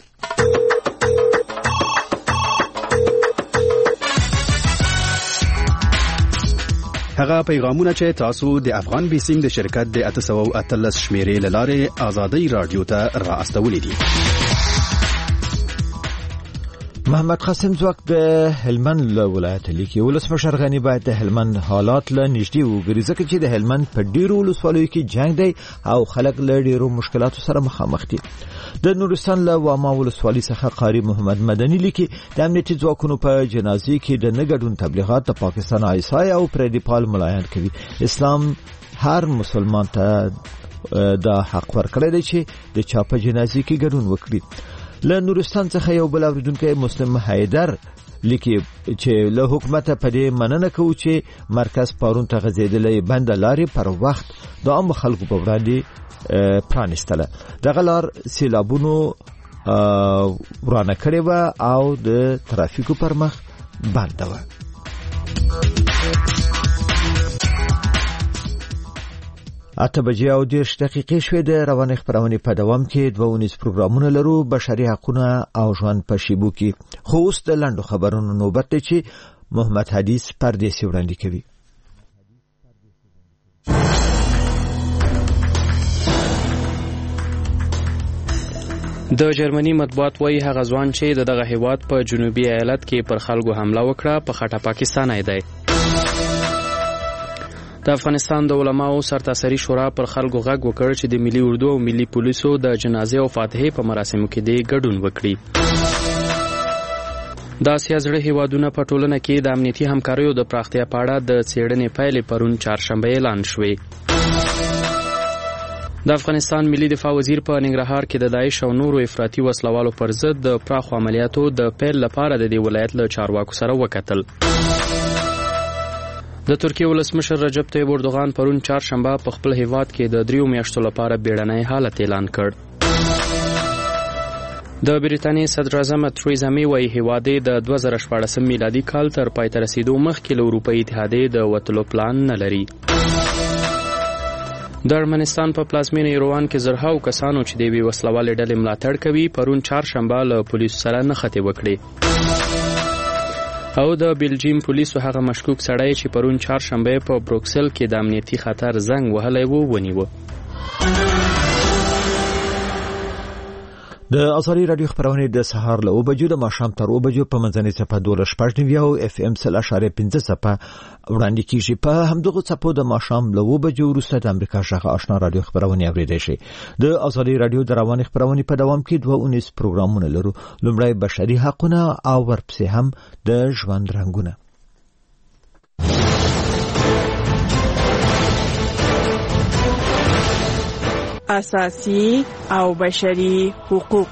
هغه پیغامونه چې تاسو د افغان بیسینګ د شرکت د اته سوه او اتلس شمیرې له لارې آزادی رادیو ته را استولې دي. محمد قاسم ځواک د هلمند له ولایت لیکي ولسمشر غنی باید د هلمند حالات له نږدې وګوري ځکه چې د هلمند په ډیرو ولسوالیو کې جنگ دی او خلک له ډیرو مشکلاتو سره مخامخ دي. د نورستان له واما ولسوالۍ څخه قاری محمد مدني لیکي د امنیتي ځواکونو په جنازې کې د نګډون تبلیغات د پاکستان عیسای او پردي پال ملایان کوي. اسلام هر مسلمان ته دا حق ورکړی دی چې د چا په جنازې کې ګډون وکړي. له نورستان څخه یو بل اوریدونکی مسلم حیدر لیکي چې له حکومت په دې مننه کوي چې مرکز پرون ته غځېدلې بند لارې پر وخت د عام خلکو په وړاندې پرانستله. دغه لار سیلابونو ورانه کړې وه او د ترافیکو پر مخ بنده وه. اته بجې او دېرش دقیقې شوې. د روانې خپرونې په دوام کې دوه اونیز پروګرامونه لرو، بشري حقونه او ژوند په شیبو کې. خو اوس د لنډو خبرونو نوبت دی چې محمد حدیث پردیسي وړاندې کوي. د جرمني مطبوعات وایي هغه ځوان چې د دغه هیواد په جنوبي ایالت کې پر خلکو حمله وکړه په خټه پاکستانی دی. د افغانستان د علماو سرتاسري شورا پر خلکو غږ وکړ چې د ملي اردو او ملي پولیسو د جنازې او فاتحې په مراسمو کې د ګډون وکړي. د اسیا زړه هیوادونه په ټولنه کې د امنیتي همکاریو د پراختیا په اړه د څېړنې پایلې پرون چهارشنبه اعلان شوې. د افغانستان ملي دفاع وزیر په ننګرهار کې د داعش او نورو افراطي وسلوالو پر ضد د پراخو عملیاتو د پیل لپاره د دې ولایت له چارواکو سره وکتل. د ترکیې ولسمشر رجب طیب اردوغان پرون چهارشنبه په خپل هیواد کې د دریو میاشتو لپاره بیړنی حالت اعلان کړ. د بریټانیې صدر اعظم تریزا مې وایي هیواد د دوه زره شپاړسم میلادي کال تر پای ته رسیدو مخکې له اروپایي اتحادیې د وتلو پلان نه لري. د ارمنستان په پلازمینه ایروان کې زرهاو کسانو چې د یوې وسلوالې ډلې ملاتړ کوي پرون چهارشنبه له پولیسو سره نښتې وکړې. او د بلجیم پولیسو هغه مشکوک سړی چې پرون چهارشنبه په بروکسل کې د امنیتي خطر زنګ وهلی و ونیوه. د ازادي رادیو خبرونه د سهار له اوه بجو د ماښام تر اوه بجو په منځنۍ صفحه دوه شپږ نوي او اف ام سل اشاره پنځه صفحه وړاندې کیږي. په همدغه صفحو د ماښام له اوه بجو وروسته د امریکا ژغ آشنا رادیو خبرونه اوریدئ شي. د ازادي رادیو د روانې خبرونه په دوام کې دوه اونیز پروګرامونه لرو. لومړی بشري حقونه او ورپسې هم د ژوند رنګونه. اساسي او بشري حقوق.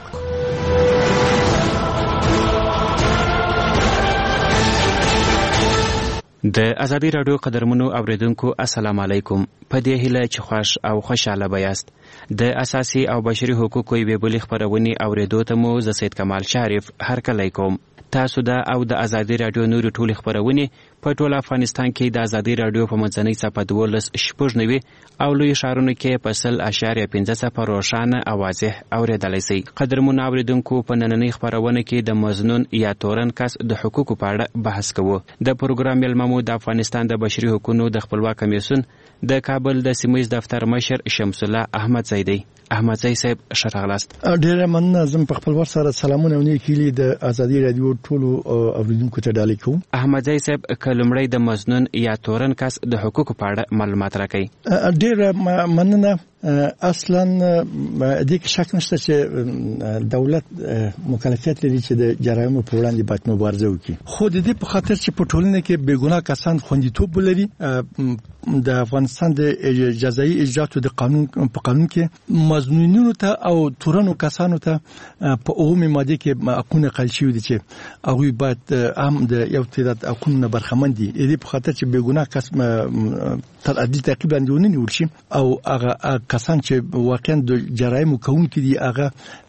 د ازادي رادیو قدرمنو اوریدونکو السلام علیکم. په دې هیله چې خوش او خوشاله بیاست. د اساسي او بشري حقوقو یوې بلې خبرونې اوریدو ته مو زه سید کمال شریف هرکلی کوم. تاسو دا او د ازادي رادیو نور ټولې خبرونه په ټول افغانستان کې د ازادي رادیو په منځنۍ صفحه دولس شپږ نوي او لوی ښارونو کې په سل اشاریه پنځه صفحه روښانه او واضح اوریدلی شئ. قدرمنو اوریدونکو په نننۍ خبرونه کې د مظنون یا تورن کس د حقوقو په اړه بحث کوو. د پروګرام ملممو د افغانستان د بشري حقوقو د خپلواک کمیسیون د کابل د سیمه دفتر مشر شمس الله احمد زیدی. احمد زئی صاحب شرغلاست. ډیره مننه. زم په خپل ور سره سلامونه او نیکی لید د ازادي رادیو ټولو اوریدونکو ته ډالۍ کوم. احمد زئی صاحب کلمړی د مظنون یا تورن کس د حقوقو په اړه معلومات راکړي. ډیره مننه. اصلا د دې شک نشته چې دولت مکلفیت لري چې د جرایمو په وړاندې باید مبارزه وکړي. خو د دې په خاطر چې په ټولنه کې بېګناه کسان خوندیتوب ولري د افغانستان د جزایي اجرااتو د قانون په قانون کې مظنونینو ته او تورنو کسانو ته په اومه ماده کې حقونه قل شوی دي چې هغه باید هم د یو تعداد حقوقونه برخمن دي. دې په خاطر چې بېګناه کس تر عدالت تعقیب باندې ونیول شي او هغه کسان چې واقعا د جرایم کوونکي دي هغه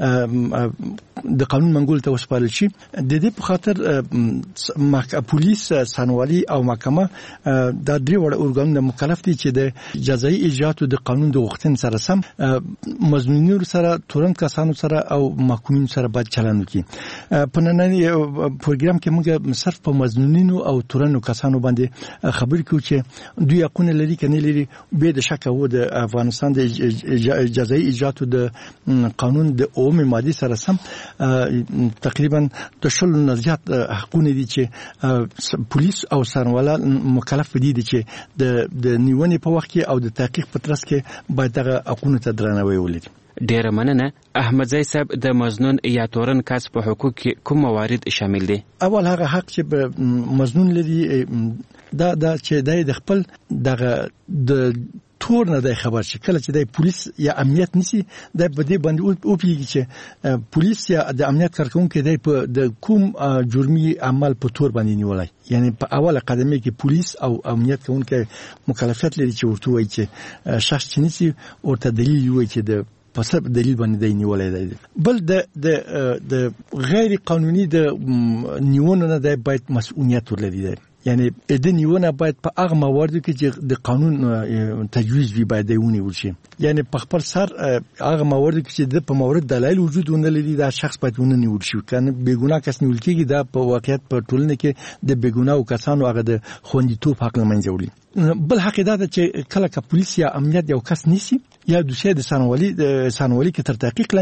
د قانون منګول ته وسپارل شي. د دې په خاطر پولیس، سانوالي او محکمه د درې وړ اورګانونو مکلف دي چې د جزایي اجرااتو د قانون د غوښتنې سره سم مظنونینو سره، تورن کسانو سره او محکومینو سره باید چلند وکړي. په نننۍ پروګرام کې موږ صرف په مظنونینو او تورن کسانو باندې خبرې کوو چې دوی حقونه لري کنه لري. به د شک وو د افغانستان د جزایي اجرااتو د قانون د اومه ماده سره سم تقریبا د شل نه زیات حقونه دي چې پولیس او څارنوال مکلف دي چې د د نیونې په وخت کې او د تحقیق په ترڅ کې باید دغه حقونه ته درناوی ولري. ډیره مننه. احمدزی صاحب د مزنون یا تورن کس په حقوق کې کوم موارد شامل دي؟ اول هغه حق چې مزنون لري دا دا چې د خپل دغه د تور نه د خبر شي کله چې د پولیس یا امنیت نسی د بده باندې او پیږي چې پولیس یا د امنیت کارکونکو د کوم جرمي عمل په تور باندې نیولای. یعنی په اوله قدمه کې پولیس او امنیت کوونکو مکلفیت لري چې ورته وایي چې شخص چې نسی ورته دلیل وایي چې د په سبب دلیل باندې دی نیولای دی. بل د د د غیر قانوني د نیونو نه د باید مسؤلیت ولري دی. یعنی د نیونه باید په هغه مواردو کې چې د قانون تجویز وي باید ونیول شي. یعنی په خپل سر هغه مواردو کې چې د په مورد دلایل وجود ونه لري دا شخص باید ونیول شي. کنه بیګناه کس نیول کېږي دا په واقعیت په ټولنه کې د بیګناه کسانو هغه د خوندیتوب حق لمنځه وړي. بل حق دا ده چې کله که پولیس یا امنیت یو کس نیسي یا دوسیه د څارنوالي د څارنوالي کې تر تحقیق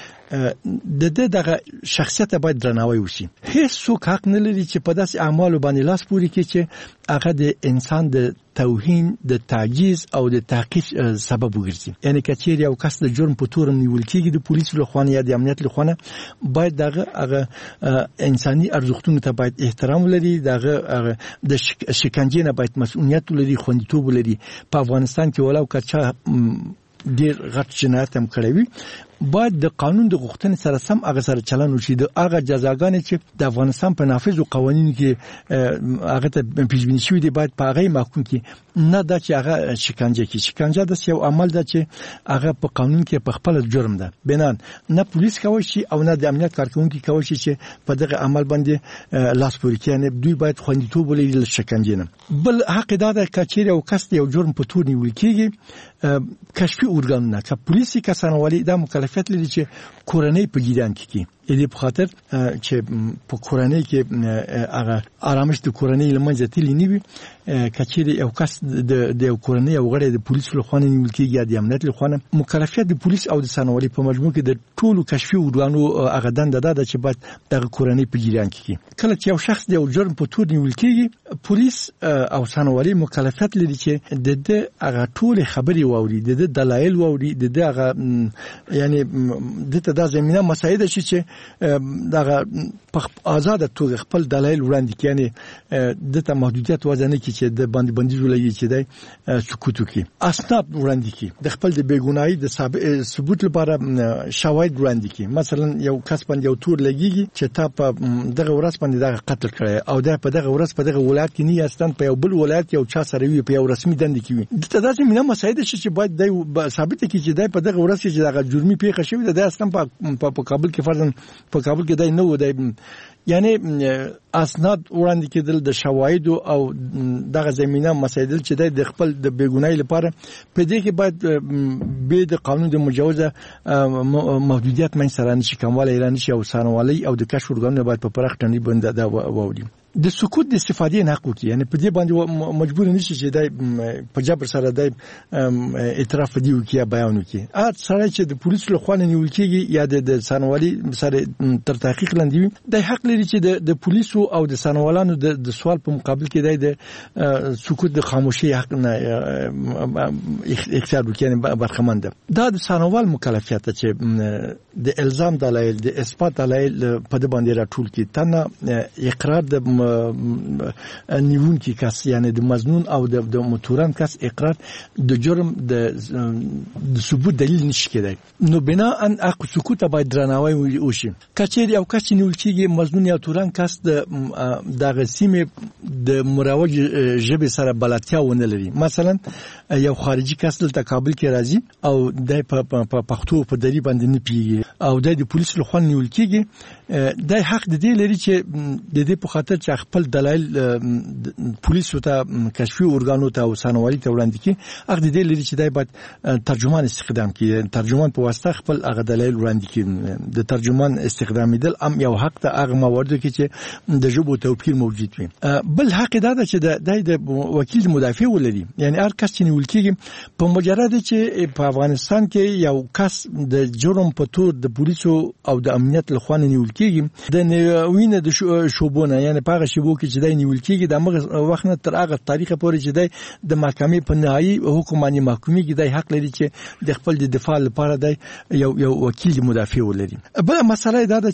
لاندې د د دغه شخصیت باید درناوی وشي. هیڅ څوک حق نه لري چې په داسې اعمالو باندې لاس پوري کړي چې هغه د انسان د توهین د تعجیز او د تحقیق سبب وګرځي. یعنی کچیر یو کس د جرم په تور نیول کېږي د پولیسو لخوا یا د امنیت لخوا باید دغه هغه انساني ارزښتونو ته باید احترام ولري. دغه د شکنجې نه باید مسؤلیت ولري، خوندیتوب ولري. په افغانستان کې ولو کچا ډیر غټ جنایت هم کړی وي باید د قانون د غوښتنې سره سم هغه سره چلن وشي. د هغه جزاګانې چې د افغانستان په نافذو قوانینو کې هغه ته پیژبینی شوی دی باید په هغه محکوم کې نه دا چې هغه شکنجه کې شکنجه د یو عمل ده چې هغه په قانون کې په خپل جرم ده. بنان نه پولیس کوي شي او نه د امنیت کارکونکو کوي شي چې په دغه عمل باندې لاس پوري کوي. نه دوی باید خوندیتوب ولري شکنجه نه. بل حق دا ده چې یو کس یو جرم په تور نیول کېږي کشفي ارګانونه که پولیسي کسانوالي دا مکلفیت لري چې کورنۍ په ګیدان کې یعنی په خاطر چې په کورنۍ کې هغه آرامش د کورنۍ لمنځه تللی نه وي. کچې یو کس د د کورنۍ او غړي د پولیسو لخوا نیول کېږي یا د امنیت لخوا مکلفیت د پولیس او د څارنوالۍ په مجموع کې د ټولو کشفي ارګانو هغه دنده ده چې باید د کورنۍ په ګیدان کې کله چې یو شخص د جرم په تور نیول کېږي پولیس او څارنوالۍ مکلفیت لري چې د د هغه ټول خبري واوري، د دلایل واوري، د هغه یعنی د ته د زمينه مساعده شي چې دغه په آزاد توګه خپل دلایل وړاندې کړي. یعنی د ته محدودیت وزنه کې چې د باندې بندیز ولګي چې د سکوت وکړي، اسناد وړاندې کړي، د خپل د بیګناهي د ثبوت لپاره شواهد وړاندې کړي. مثلا یو کس باندې یو تور لګيږي چې تا په دغه ورځ باندې دغه قتل کړی او دا په دغه ورځ په دغه ولایت کې نه یاستان په یو بل ولایت یو چا سره وي په یو رسمي دند کې وي. د ته د زمينه مساعده شي چې باید د ثابت کړي چې د په دغه ورځ کې دغه جرمي پیښه شوې ده د اصلا په په کابل کې فرضاً په کابل کې دای نه و دی. یعنی اسناد وړاندې کېدل د شواهد او دغه زمينه مسایل چې د خپل د بیګناهي لپاره په دې کې باید به د قانون د مجوزه محدودیت من سره نشي کومواله اعلان شي او څارنوالۍ او د کشف ورګانو باید په پرخ ټنډي باندې دا ووري. د سکوت د استفادې نه حق یعنی په دې باندې مجبور نشي چې د په جبر سره د اعتراف دی وکي یا بیان وکي. ا سره چې د پولیسو لخوا نیول کېږي یا د څارنوالۍ سره تر تحقیق لاندې د حق لري چې د پولیسو او د څارنوالانو د سوال په مقابل کې د سکوت د خاموشي حق نه اختیار وکړي برخمن ده. دا د څارنوال مکلفیت چې د الزام دلایل د اثبات دلایل په دې باندې راټول کړي تنه اقرار د نیون کی کس یعنی د مزنون او د متورن کس اقرار د جرم د د ثبوت دلیل نشي کېدای. نو بنا ان اق سکوت باید درناوی وشي. کچیر یو کس نیول کېږي مزنون یا تورن کس د دغه سیمه د مروج ژبه سره بلدتیا ونه لري. مثلا یو خارجي کس دلته کابل کې راځي او د په پښتو په دری باندې نه پیږي او د پولیسو لخوا نیول کېږي. د حق د دې لري چې د دې په خاطر چې چې خپل دلایل پولیسو ته کشفي اورګانو ته او سانوالي ته وړاندې کړي هغه د دې لري چې دای باید ترجمان استخدام کړي ترجمان په واسطه خپل هغه دلایل وړاندې کړي د ترجمان استخدامیدل ام یو حق ته هغه مواردو کې چې د ژبو توپیر موجود وي بل حق دا ده چې د وکیل مدافع ولري یعنی هر کس چې نیول کېږي په مجرد چې په افغانستان کې یو کس د جرم په تور د پولیسو او د امنیت لخوا نیول کېږي د وینې د شوبونه یعنی په هغه شیبو کې چې د نیول کېږي د هغه وخت نه تر هغه تاریخ پورې چې د محکمې په نهایي حکم باندې محکومي کې د حق لري چې د خپل د دفاع لپاره د یو یو وکیل مدافع ولري بل مسله دا ده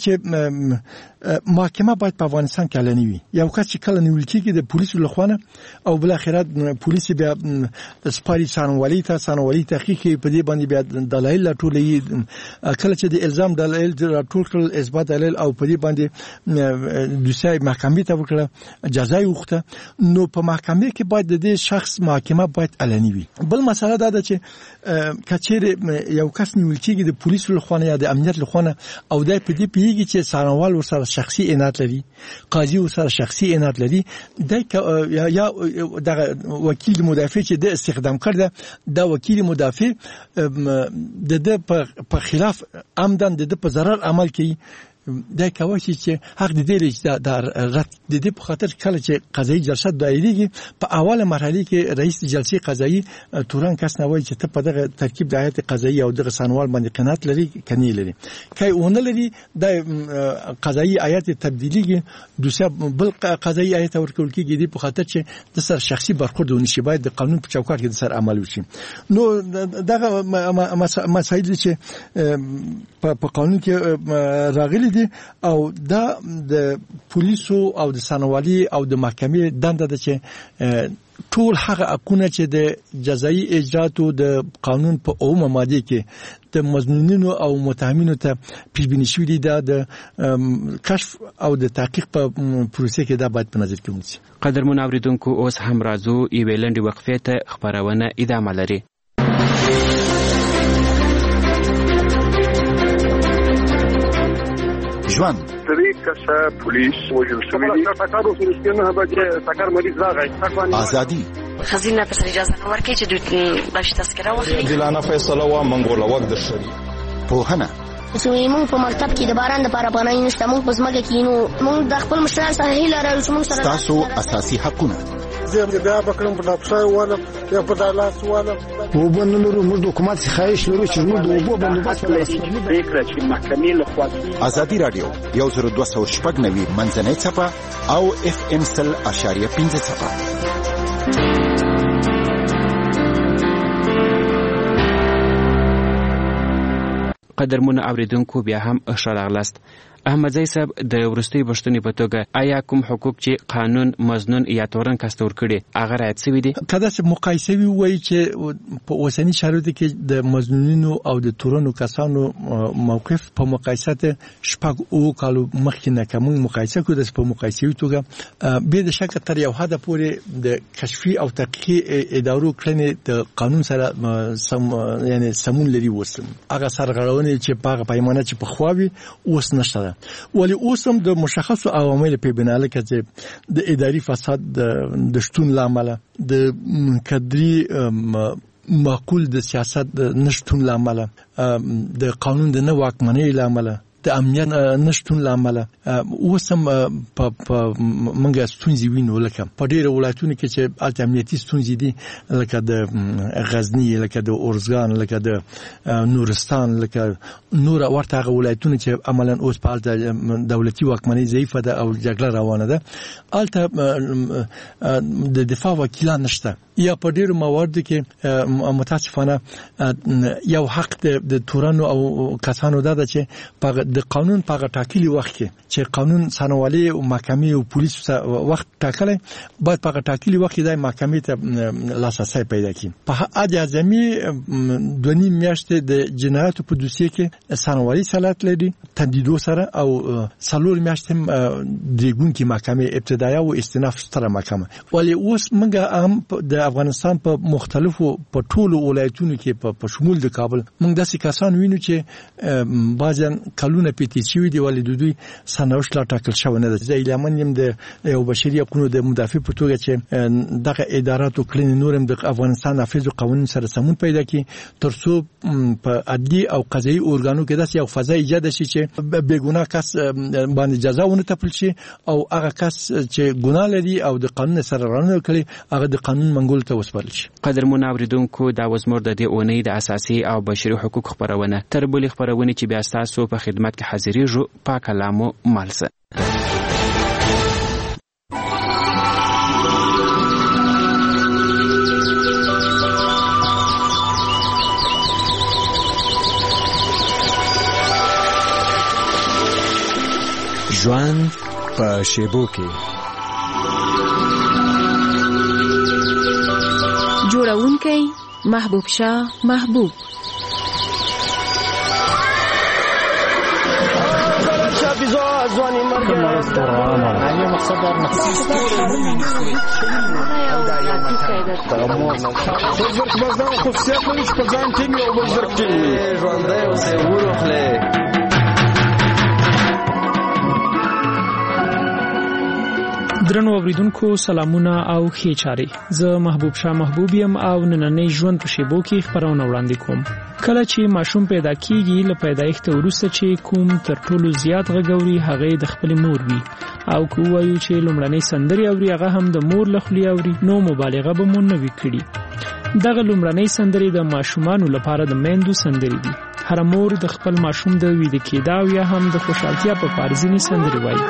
چې محکمه باید په افغانستان کې اعلاني وي یو کس چې کله نیول کېږي د پولیسو لخوا او بل اخرت پولیس بیا سپاری سانوالي ته سانوالي تحقیق په دې باندې بیا دلایل ټولې کله چې د الزام دلایل ټول کړل اثبات دلایل او په دې باندې دوسیه محکمې ته وکړه جزا یې وخته نو په محکمې کې باید د دې شخص محکمه باید اعلاني وي بل مسله دا ده چې کچېر یو کس نیول کېږي د پولیسو لخوا یا د امنیت لخوا او دای په دې پیږي چې سانوال ورسره شخصي عنایت لري قاضي ورسره شخصي عنایت لري د یا د وکیل مدافع چې د استخدام کړ دا وکیل مدافع د د په خلاف عمدن د په ضرر عمل کوي دا کوي چې حق د دې چې د رد د دې په خاطر کله چې قضایي جلسه دایریږي په اوله مرحله کې رئیس جلسې قضایي توران کس نه وایي چې ته په دغه ترکیب د هیئت قضایي او دغه سانوال باندې قناعت لري کني لري کای اون لري د قضایي هیئت تبدیلیږي دوسه بل قضایي هیئت ورکول کېږي د په خاطر چې د سر شخصي برخورد ونشي باید د قانون په چوکاټ کې د سر عمل وشي نو دغه مسایل چې په قانون کې راغلي او دا د پولیسو او د سانوالي او د محکمې دنده ده چې ټول هغه حقونه چې د جزایي اجراتو د قانون په اومه ماده کې د مظنونینو او متهمینو ته پیشبینی شوی دی د کشف او د تحقیق په پروسه کې دا باید په نظر کې ونیسي. قدرمن اوریدونکو اوس هم راځو یوې لنډې وقفې ته خبرونه ادامه لري. ژوند درې کسه پولیس وژل شوي دي ټاکر اوسېدونکي نه بچي ټاکر مریض راغی ازادي خزینه په سر اجازه نه ورکړي چې دوی باش تذکره واخلي دلانه فیصله وا منګوله وخت د شری پوهنه زموږ په مکتب کې د باران لپاره پناه نشته موږ په ځمکه کې نو موږ د خپل مشران سره هیله لرو چې موږ سره تاسو اساسي حقونه زه بیا بکرم په لاپشای واله یا په دالاس واله وبنلرو موږ د حکومت څخه خواهش لرو چې موږ د اوبو بندوبست وکړو فکر چې محکمې له خوا ازادي رادیو یو زر دوه سوه شپږ نوي منځنۍ صفه او اف ام سل اشاریه پنځه صفه. قدرمن اوریدونکو بیا هم ښه راغلاست. احمدزی صاحب د ورستۍ پښتنې په توګه آیا کوم حقوق چې قانون مزنون یا تورن کستور کړي هغه رعایت شوي دي؟ کله چې مقایسه وی وایي چې په اوسنی شرایطو کې د مزنونینو او د تورنو کسانو موقف په مقایسه شپږ او کالو مخکې نه کوم مقایسه کوي د په مقایسوي توګه به د شک تر یو حد پورې د کشفي او تحقیقي ادارو کړنې د قانون سره سم یعنی سمون لري وسم هغه سرغړونې چې په پیمانه چې په خواوي اوس نشته ولی اوس هم د مشخصو عوامل په بنا لکه د اداري فساد د شتون لامل د کدري معقول د سیاست د نشټون لامل د قانون د نه واکمنۍ لامل د امنیت نشټون لامل اوسم په منګه ستونزې وینو لکه په ډیرو ولایتونو کې چې الته امنیتي ستونزې دي لکه د غزنی لکه د اورزګان لکه د نورستان لکه نور ورته ولایتونو چې عملاً اوس په الته دولتي واکمنۍ ضعیفه ده او جګړه روانه ده الته د دفاع وکیلان نشته یا په ډیرو مواردو کې متاسفانه یو حق د تورانو او کسانو ده چې په د قانون په ټاکلي وخت کې چې قانون سانوالي او محکمې او پولیس وخت ټاکلی باید په ټاکلي وخت کې د محکمې ته لاسرسی پیدا کړي. په عادي اعظمي دوه نیم میاشتې د جنایاتو په دوسیه کې سانوالي صلاحیت لري تندیدو سره او څلور میاشتې درېګونکې محکمې ابتدایي او استئناف ستره محکمه ولی اوس موږ هم د افغانستان په مختلفو په ټولو ولایتونو کې په شمول د کابل موږ داسې کسان وینو چې بعضن کلونه پیتی شوی دی ولې دوی سنوشت لا ټاکل شوی نه دی. ایلامن يم د یو بشري حقوقو د مدافع په توګه چې دغه ادارات او کلین نورم د افغانستان نافذ قوانین سره سمون پیدا کړي ترڅو په عدلي او قضایي اورګانو کې داسې یو فضا ایجاد شي چې بیګناه کس باندې جزا ونه تپل شي او هغه کس چې ګناه لري او د قانون سره رانه کړي هغه د قانون منګول ته وسپارل شي. قدرمن اوریدونکو دا وزمر د دې اونۍ د اساسي او بشري حقوق خبرونه تر بلې خبرونه چې بیا تاسو په خدمت کې حاضرېږو په کلامو مالسه. ژوند په شیبو کې جوړونکی محبوب شاه محبوب ځواني مرګ نه مقصد دا بزرګ مزدان خصوصیت لري چې په ځان ټیم یو بزرګ ټیم ژوندی اوسئ وروخلئ. درنو اوریدونکو سلامونه او ښې چارې. زه محبوب شاه محبوب یم او نننۍ ژوند په شیبو کې خبرونه وړاندې کوم. کله چې ماشوم پیدا کیږي له پیدایښت وروسته چې کوم تر ټولو زیات غږوري هغه د خپل مور وي او کو وایو چې لومړنۍ سندري اوري هغه هم د مور له خولې اوري نو مبالغه به مون نه وکړي. دغه لومړنۍ سندري د ماشومانو لپاره د میندو سندري دي. هر مور د خپل ماشوم د ویده کېدا او یا هم د خوشحالتیا په پارځینی سندري وایي.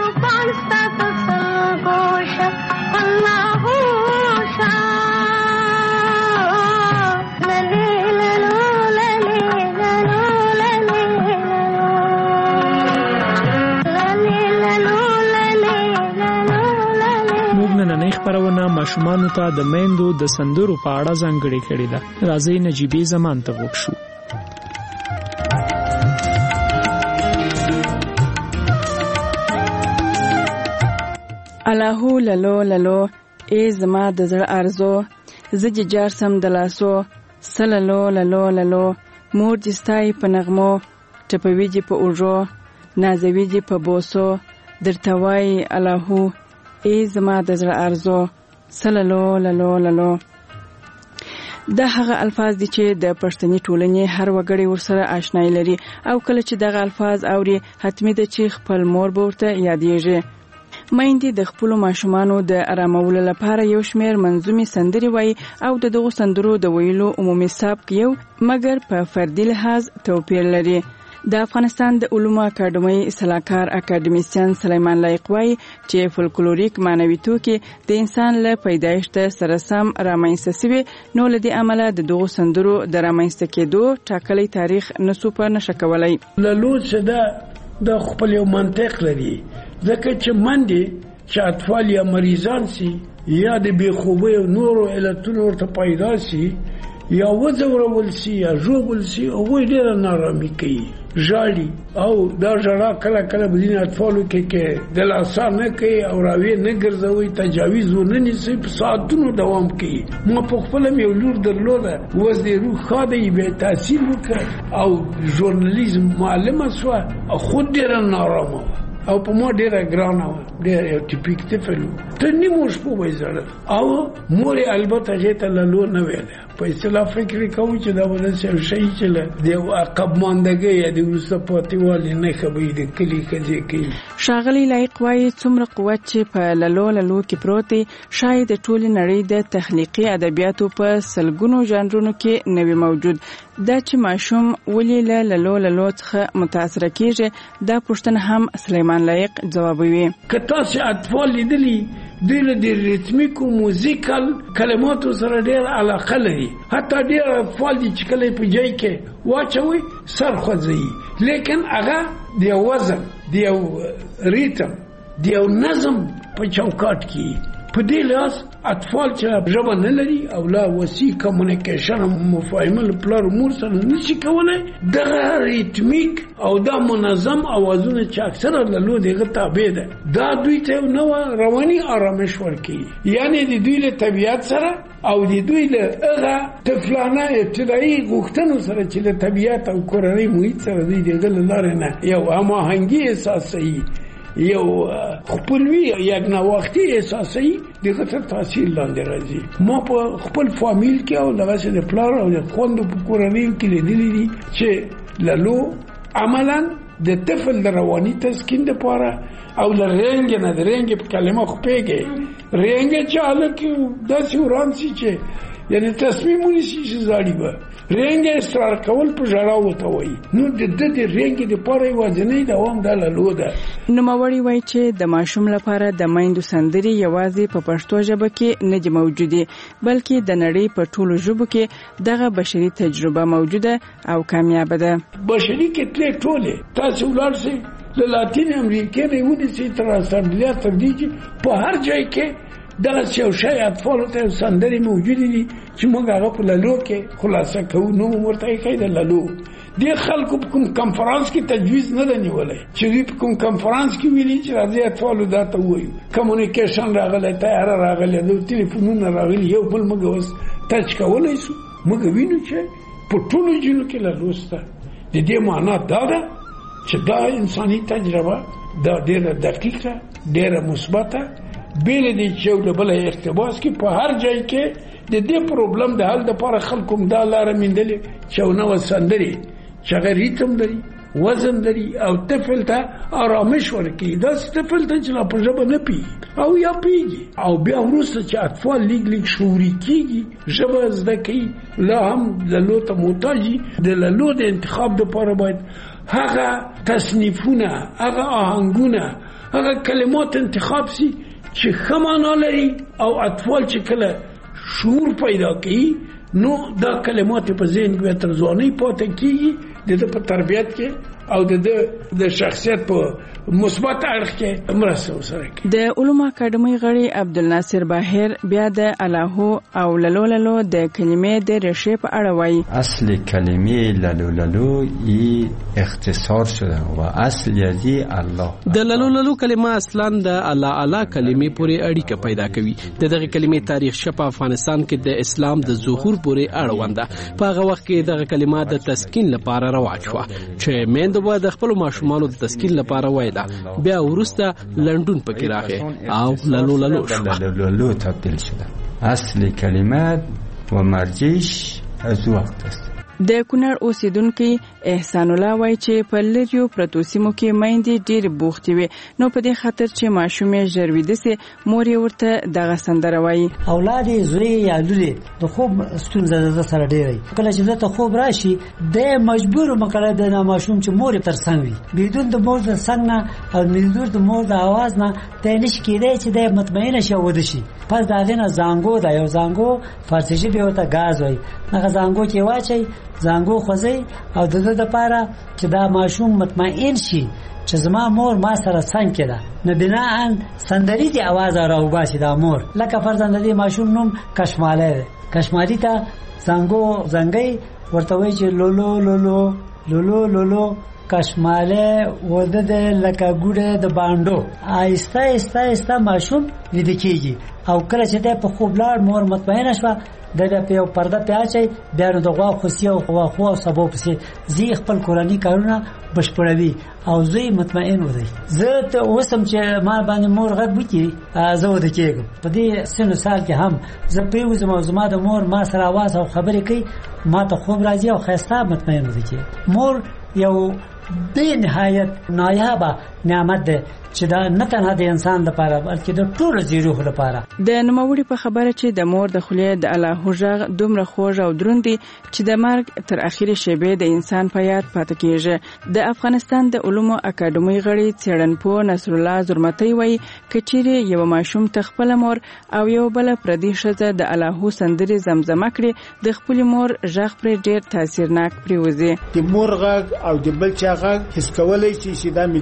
خبرونه ماشومانو ته د میندو د سندرو په اړه ځانګړې کړې ده. راځي نجيبي زمان ته وښو. الہو للو للو ای زما د زړه ارزو زجی جار سم د لاسو سللو للو للو مور دې ستای په نغمو ټپوي دې په اوجو نازوي دې په بوسو درته وای الہو ای زما د زړه ارزو سللو للو للو. دا هغه الفاظ دي چې د پښتني ټولنې هر وګړی ورسره آشنای لري او کله چې دغه الفاظ اوري حتمی ده چې خپل مور به ورته یادېږي. میندې د خپلو ماشومانو د آرامولو لپاره یو شمېر منظومې سندرې وایي او د دغو سندرو د ویلو عمومي سبک یو مګر په فردي لحاظ توپیر لري. د افغانستان د علومو اکاډمۍ سلاکار اکاډمیسیان سلیمان لایق وایي چې فولکلوریک معنوي توکي د انسان له پیدایښت سره سم رامنځته شوي نو له دې امله د دغو سندرو د رامنځته کېدو ټاکلی تاریخ نسو په نښه کولی. للود څه ده د خپل یو منطق لري ځکه چې منډې چې اطفال یا مریضان سي یا د بېخوبۍ او نورو علتونو ورته پیدا سي یا وځورول سي یا ژوبل سي هغوی ډېره نارامي کوي ژاړي او دا ژړا کله کله په ځینې اطفالو کې کې دلاسا نه کوي او راویې نه ګرځوي تجاویز ونه نیسي په ساعتونو دوام کوي. ما په خپله مې یو لور درلوده اوس د روح ښه دی بیا تحصیل وکړه او ژورنالیزم معلمه شوه خو ډېره نارامه وه او په ما ډېره ګرانه وه ډېر یو ټیپیک طفل و تر نیمو شپو به یې زړل او مور یې البته هغې ته للو نه ویله په اصطلاح فکر کوو چې دا به داسې یو شی چې له د عقب ماندګۍ یا د وروسته پاتې والي نښه به یې د کلي ښځې کوي. ښاغلی لایق وایي څومره قوت چې په للو للو کې پروت دی شاید د ټولې نړۍ د تخلیقي ادبیاتو په سلګونو ژانرونو کې نه وي موجود. دا چې ماشوم ولې له للو للو څخه متاثره کېږي دا پوښتنه هم سلیمان لایق ځوابوي. که تاسې اطفال لیدلي دوی له د ریتمیکو موزیکل کلماتو سره ډېر علاقه لري حتی ډېر اطفال دي چې کله یې په جای کې واچوي سر خوځوي لیکن هغه د یو وزن د یو ریتم د یو نظم په چوکاټ کې په دې لاس اطفال چې ژبه نه لري او لا وسیع کمیونیکیشن مفاهمه له پلار مور سره نشي کولای دغه ریتمیک او دا منظم اوازونه چې اکثره له لو دغه تابع ده دا دوی ته نو رواني آرامش ورکي یعنی د دوی له طبيعت سره او د دوی له هغه طفلانه ابتدایي غوښتنو سره چې له طبيعت او کورنۍ محیط سره دوی دغه لاره نه یو هماهنګي احساسي یو خپلوي یګنا وختي احساسي دغه تر تاثیر لاندې راځي. ما په خپل فامیل کې او دغه د پلار او د خوند په کورنۍ کې لیدلې دي چې لالو عملاً د طفل د رواني تسکین لپاره او لرنګ نه درنګ په کلمه خو پیګي رنګ چاله کې داسې وران سي چې یعنی تصمیم ونیسي چې زاړي به رنګ استرار کول په ژړا وته وي نو د دې رنګ د پاره وځنې دوام د لالو ده. نو موري وای چې د ماشوم لپاره د مایندو سندري یوازې په پښتو ژبه کې نه دي موجوده بلکې د نړۍ په ټولو ژبو کې دغه بشري تجربه موجوده او کامیاب ده. بشري کې تل ټوله تاسو ولرسي له لاتین امریکا نه ودی چې تر استرالیا تر دې په هر ځای کې دغه یو شی اطفال ته سندري موجود دي چې موږ هغه په لالو کې خلاصه کوو نو ورته کوي د لالو د خلکو په کوم کانفرنس کې تجویز نه دی نیولای چې په کوم کانفرنس کې ویلي چې راځي اطفال دا ته وایي کمیونیکیشن راغلی تیار راغلی د ټلیفونونو راغلی یو بل موږ اوس ټچ کولای شو موږ وینو چې په ټولو جنو کې لالو سته د دې معنا دا ده چې دا انساني تجربه دا ډېره دقیقه ډېره مثبته بیل دي چې د بل اقتباس کې په هر ځای کې د دې پرابلم د حل لپاره خلکو دا لار مندلې چې نو سندري چې ریتم لري وزن لري او طفل ته آرامش ورکړي دا طفل ته چې په ژبه نه پی او یا پیږي او بیا وروسته چې اطفال لیګ لیګ شعوري کیږي ژبه زده کوي لا هم لالو ته محتاجي د لالو د انتخاب لپاره باید هغه تصنیفونه هغه آهنګونه هغه کلمات انتخاب سي چې خمانه لري او اطفال چې کله شعور پیدا کوي نو دا کلمات په ذهن کې تر ځواني پاتې کیږي د په تربيت کې او د د شخصیت په مثبت اړخ کې مرسته وسره کوي. د علومو اکاډمي غړي عبدالناصر باهر بیا د الله او لالو لالو د کلمې د ریشه په اړه وایي اصل کلمې لالو لالو ای اختصار شده و اصل یعنی الله. د لالو لالو کلمه اصلا د الله اعلی کلمې پورې اړیکه پیدا کوي. د دغه کلمې تاریخ شپ افغانستان کې د اسلام د ظهور پورې اړوند ده. په هغه وخت کې دغه کلمه د تسکین لپاره رواج شو چې مند به د خپل ماشومان د تسکین لپاره وایي بیا ورسته لندن پکې راغی او لالو لالو شو. لالو لالو تبدیل شده. اصل کلمات و مرجعش از وقت است. د کونړ اوسیدونکو احسان الله وایي چې په لریو پرتو سیمو کې میندې ډېر بوختې وي نو په دې خاطر چې ماشومې ژر ویده سي مور یې ورته دغه سندره وایي. اولاد زوی یا لوري د خوب ستونزه ده سره ډېری کله چې ته خوب راشي د مجبور مکړه د ماشوم چې مور تر څنګ وي بدون د مور د څنګ نه او بدون د مور د आवाज نه ته نشي کېدای چې د مطمئنه شي ود شي. پس دا غنه زنګو دا یو زنګو فارسی ژبه وته غاز وای هغه زنګو کې واچي زنګو خوځي او د دې لپاره چې دا ماشوم مطمئن شي چې زما مور ما سره څنګه کړه نو بناء سندري دی आवाज راوباسي دا مور لکه فرضاً د ماشوم نوم کشماله کشمالي ته زنګو زنګي ورته وایي چې لولو لولو لولو لولو کشماله ودد لکه ګوډه د باندو آیسته آیسته آیسته ماشوم ویده کیږي او کله چې د په خوب لار مور مطمئنه شوه د په یو پرده پیاچي بیا نو دغه خوشي او خوا خو سبب پسې زی خپل کورنۍ کارونه بشپړوي او زی مطمئن ودی. زه ته اوسم چې ما باندې مور غږ وکړي زه ود کېږم په دې سن سال کې هم زه پیوزم او زما د مور ما سره आवाज او خبرې کوي ما ته خوب راځي او خسته مطمئن ودی کې مور یو د نهایت نایابه نعمت ده چې دا نه تنها د انسان لپاره بلکې د ټولو زیروح لپاره. د نوموړي په خبره چې د مور د خولې د الله هوژغ دومره خوږ او دروندي چې د مرګ تر اخیری شیبې د انسان په یاد پاتې کیږي. د افغانستان د علومو اکاډمي غړي څېړنپوه نصر الله زرمتي وایي کچېرې یو ماشوم تخپل مور او یو بل پردي شته د الله سندري زمزمه کړي د خپل مور ژغ پر ډېر تاثیرناک پریوزي. د مور غږ او د بل چا غږ هیڅ کولای شي چې دا مې د مور غږ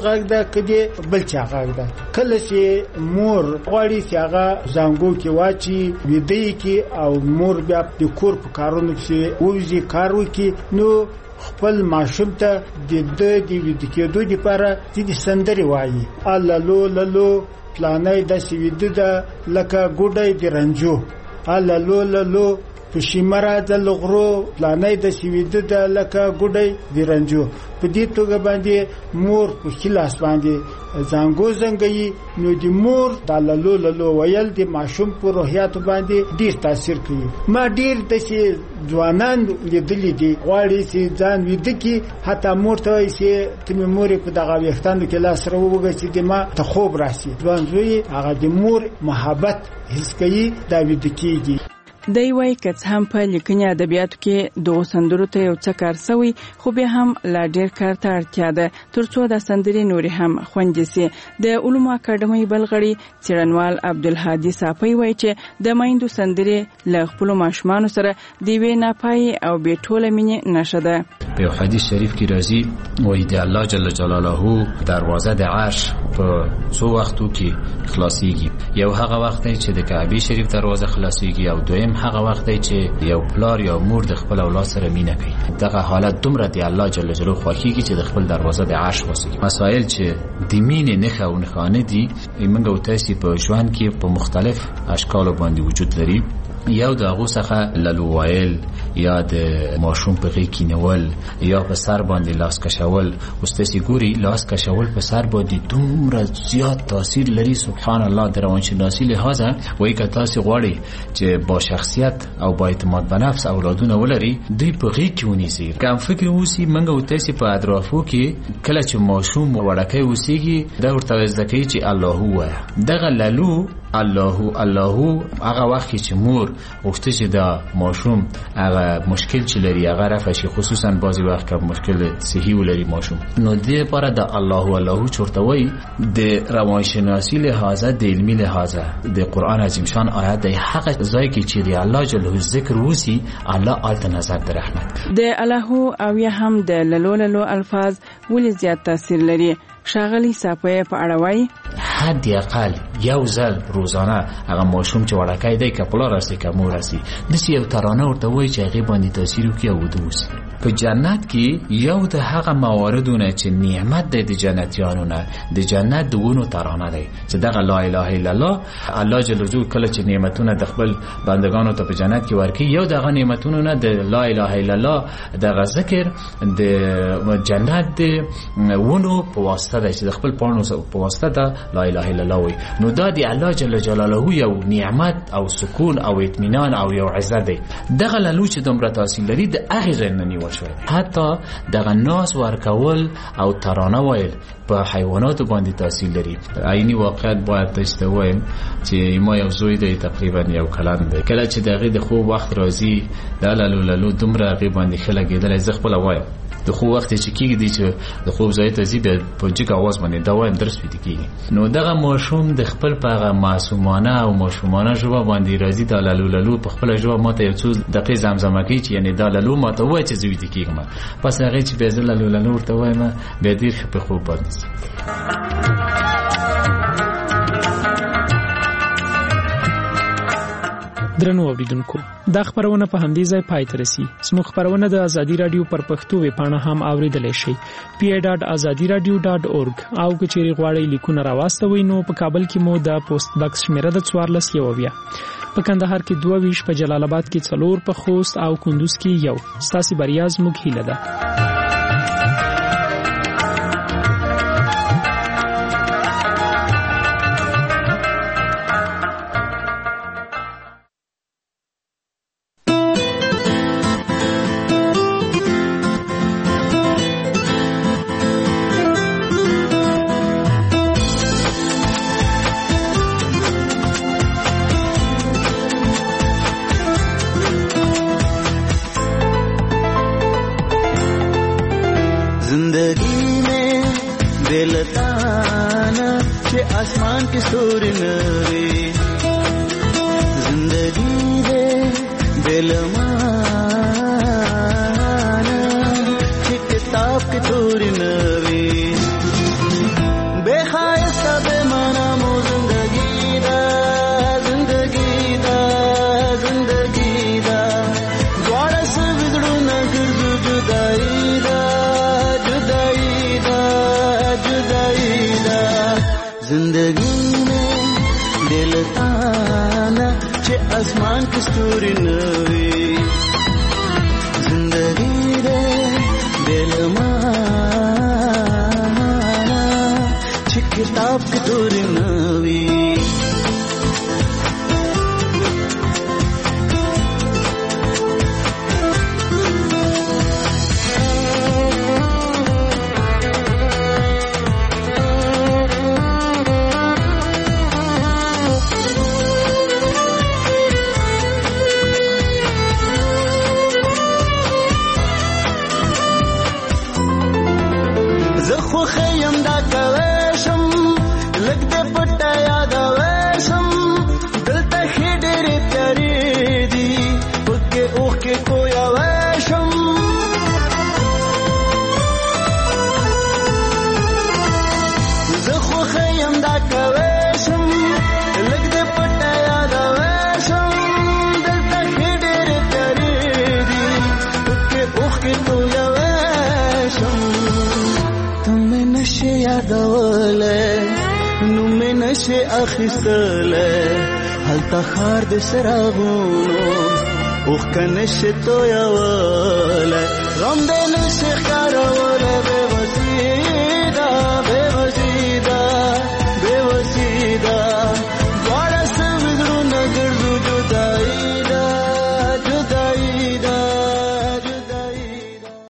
غږ ده کدي بل چا غږ ده. کله چې مور غواړي چې هغه زنګو کې واچي ویدې کې او مور بیا د کور په کارونو کې وځي کار وکي نو خپل ماشوم ته د دې د ویډ کېدو لپاره چې سندري وایي الله لو لو پلانای د سویده د لکه ګوډای د رنجو الله لو لو پښیمره د لغرو پلانای د سویده د لکه ګوډای د رنجو په دې توګه باندې مور په خلاص باندې زنګو زنګي نو د مور د لالو لالو ویل د ماشوم په روحیات باندې ډیر تاثیر کوي. ما ډیر د شي ځوانان لیدلې دي غواړي چې ځان وید کی حتی مور ته چې تم مور په دغه وختانو کې لاس راوږي چې د ما ته خوب راسي ځوان زوی هغه د مور محبت حس کوي دا وید کیږي. دی وای کڅ هم په لیکنې ادبیاتو کې دوه سندرو ته یو څه کار سوی خو به هم لا ډیر کار ته اړتیا ده ترڅو د سندري نوري هم خوندې سي. د علومو اکاډمي بلغړي څېړنوال عبدالهادي صافي وای چې د مایندو سندري له خپل ماشومان سره دی وینا پای او به ټوله مینه نشه ده. په حدیث شریف کې راځي وای د الله جل جلاله دروازه د عرش په څو وختو کې خلاصيږي. یو هغه وخت چې د کعبه شریف دروازه خلاصيږي او دویم هغه وخت چې یو پلار یا مور د خپل اولاد سره مینه کوي. دغه حالت دومره دی الله جل جلاله خوښیږي چې د خپل دروازه د عرش واسي. مسائل چې د مینې نه خونه خانه دي موږ او تاسو په ژوند کې په مختلف اشکال باندې وجود لري. یو د هغه څخه للوایل یا د ماشوم په غي کینول یا په سر باندې لاس کشول واستسی ګوري لاس کشول په سر باندې دومره زیات تاثیر لري سبحان الله. د روانشناسي لحاظه وایي که تاسو غواړئ چې با شخصیت او با اعتماد به نفس اولادونه ولري دوی په غي کې ونیسي. کوم فکر وسی منګه او تاسو په اطرافو کې کله چې ماشوم وړکې وسیږي دا ورته ځکه چې الله هو دغه لالو الله الله هغه وخت چې مور وخت چې دا ماشوم هغه مشکل چې لري هغه رافه شي خصوصا بعضی وخت کې مشکل صحي ولري ماشوم نو دې لپاره د الله الله چورتوي د روانشناسي لحاظه د علمي لحاظه د قران عظیم شان آیات د حق ځای کې چې دی الله جل ذکر وسی الله آلت نظر د رحمت د الله او یا هم د لولو الفاظ ولې زیات تاثیر لري. شاغلی صافی په اړه وای حد اقل یو ځل روزانه هغه ماشوم چې وړکای دی کپلا راسي کوم راسي د یو ترانه ورته وای چې هغه باندې تاثیر وکي او دوس په جنت کې یو د هغه مواردونه چې نعمت دی د جنتیانو نه د جنت دونو ترانه دی چې دغه لا اله الا الله الله جل جلاله کله چې نعمتونه د خپل بندگانو ته په جنت کې ورکي یو دغه نعمتونه نه د لا اله الا الله دغه ذکر د جنت د ونو په واسطه چې د خپل پانو په واسطه د لا اله الا الله وي نو دا دی الله جل جلاله یو نعمت او سکون او اطمینان او یو عزت دی. دغه لالو چې دومره تاثیر لري د هغه نه نیول شوی حتی دغه ناس ورکول او ترانه ویل په حیوانات باندې تاثیر لري. عیني واقعیت باید تاسو وایم چې ما یو زوی دی تقریبا یو کلن دی کله چې دغه د خوب وخت راځي د لالو لالو دومره غي باندې خلګیدل ز خپل وایم د خو وخت چې کېږي چې د خوب ځای ته زی به په جګ आवाज باندې دا وایم درس پېټ کېږي نو دغه ماشوم د خپل پاغه معصومانه او ماشومانه جواب باندې راځي د لالو لالو په خپل جواب ماته یو څو دقیقې زمزمه کوي چې یعنی د لالو ماته وای چې زوی دې کېږم پس هغه چې به د لالو لالو ورته وایم به ډیر په خوب باندې درنو اوریدونکو دا خبرونه په همدې ځای پای ته رسي. زموږ خبرونه د ازادي رادیو پر پښتو ویب پاڼه هم اوریدلای شئ پی ای ډاټ ازادي رادیو ډاټ اورګ او کچېری غواړئ لیکونه راوستوي نو په کابل کې مو د پوسټ باکس شمیره د څوارلس یو بیا په کندهار کې دوه ویش په جلال آباد کې څلور په خوست او کندوز کې یو ستاسي بریاز مو هیله ده. किताब की थोड़ी नवी توري نوي زندگی دے دل مانا چه کتاب کی توري نوي اخیستله هلته خار د سراغونو اوخ کنه شتو یاواله غم دې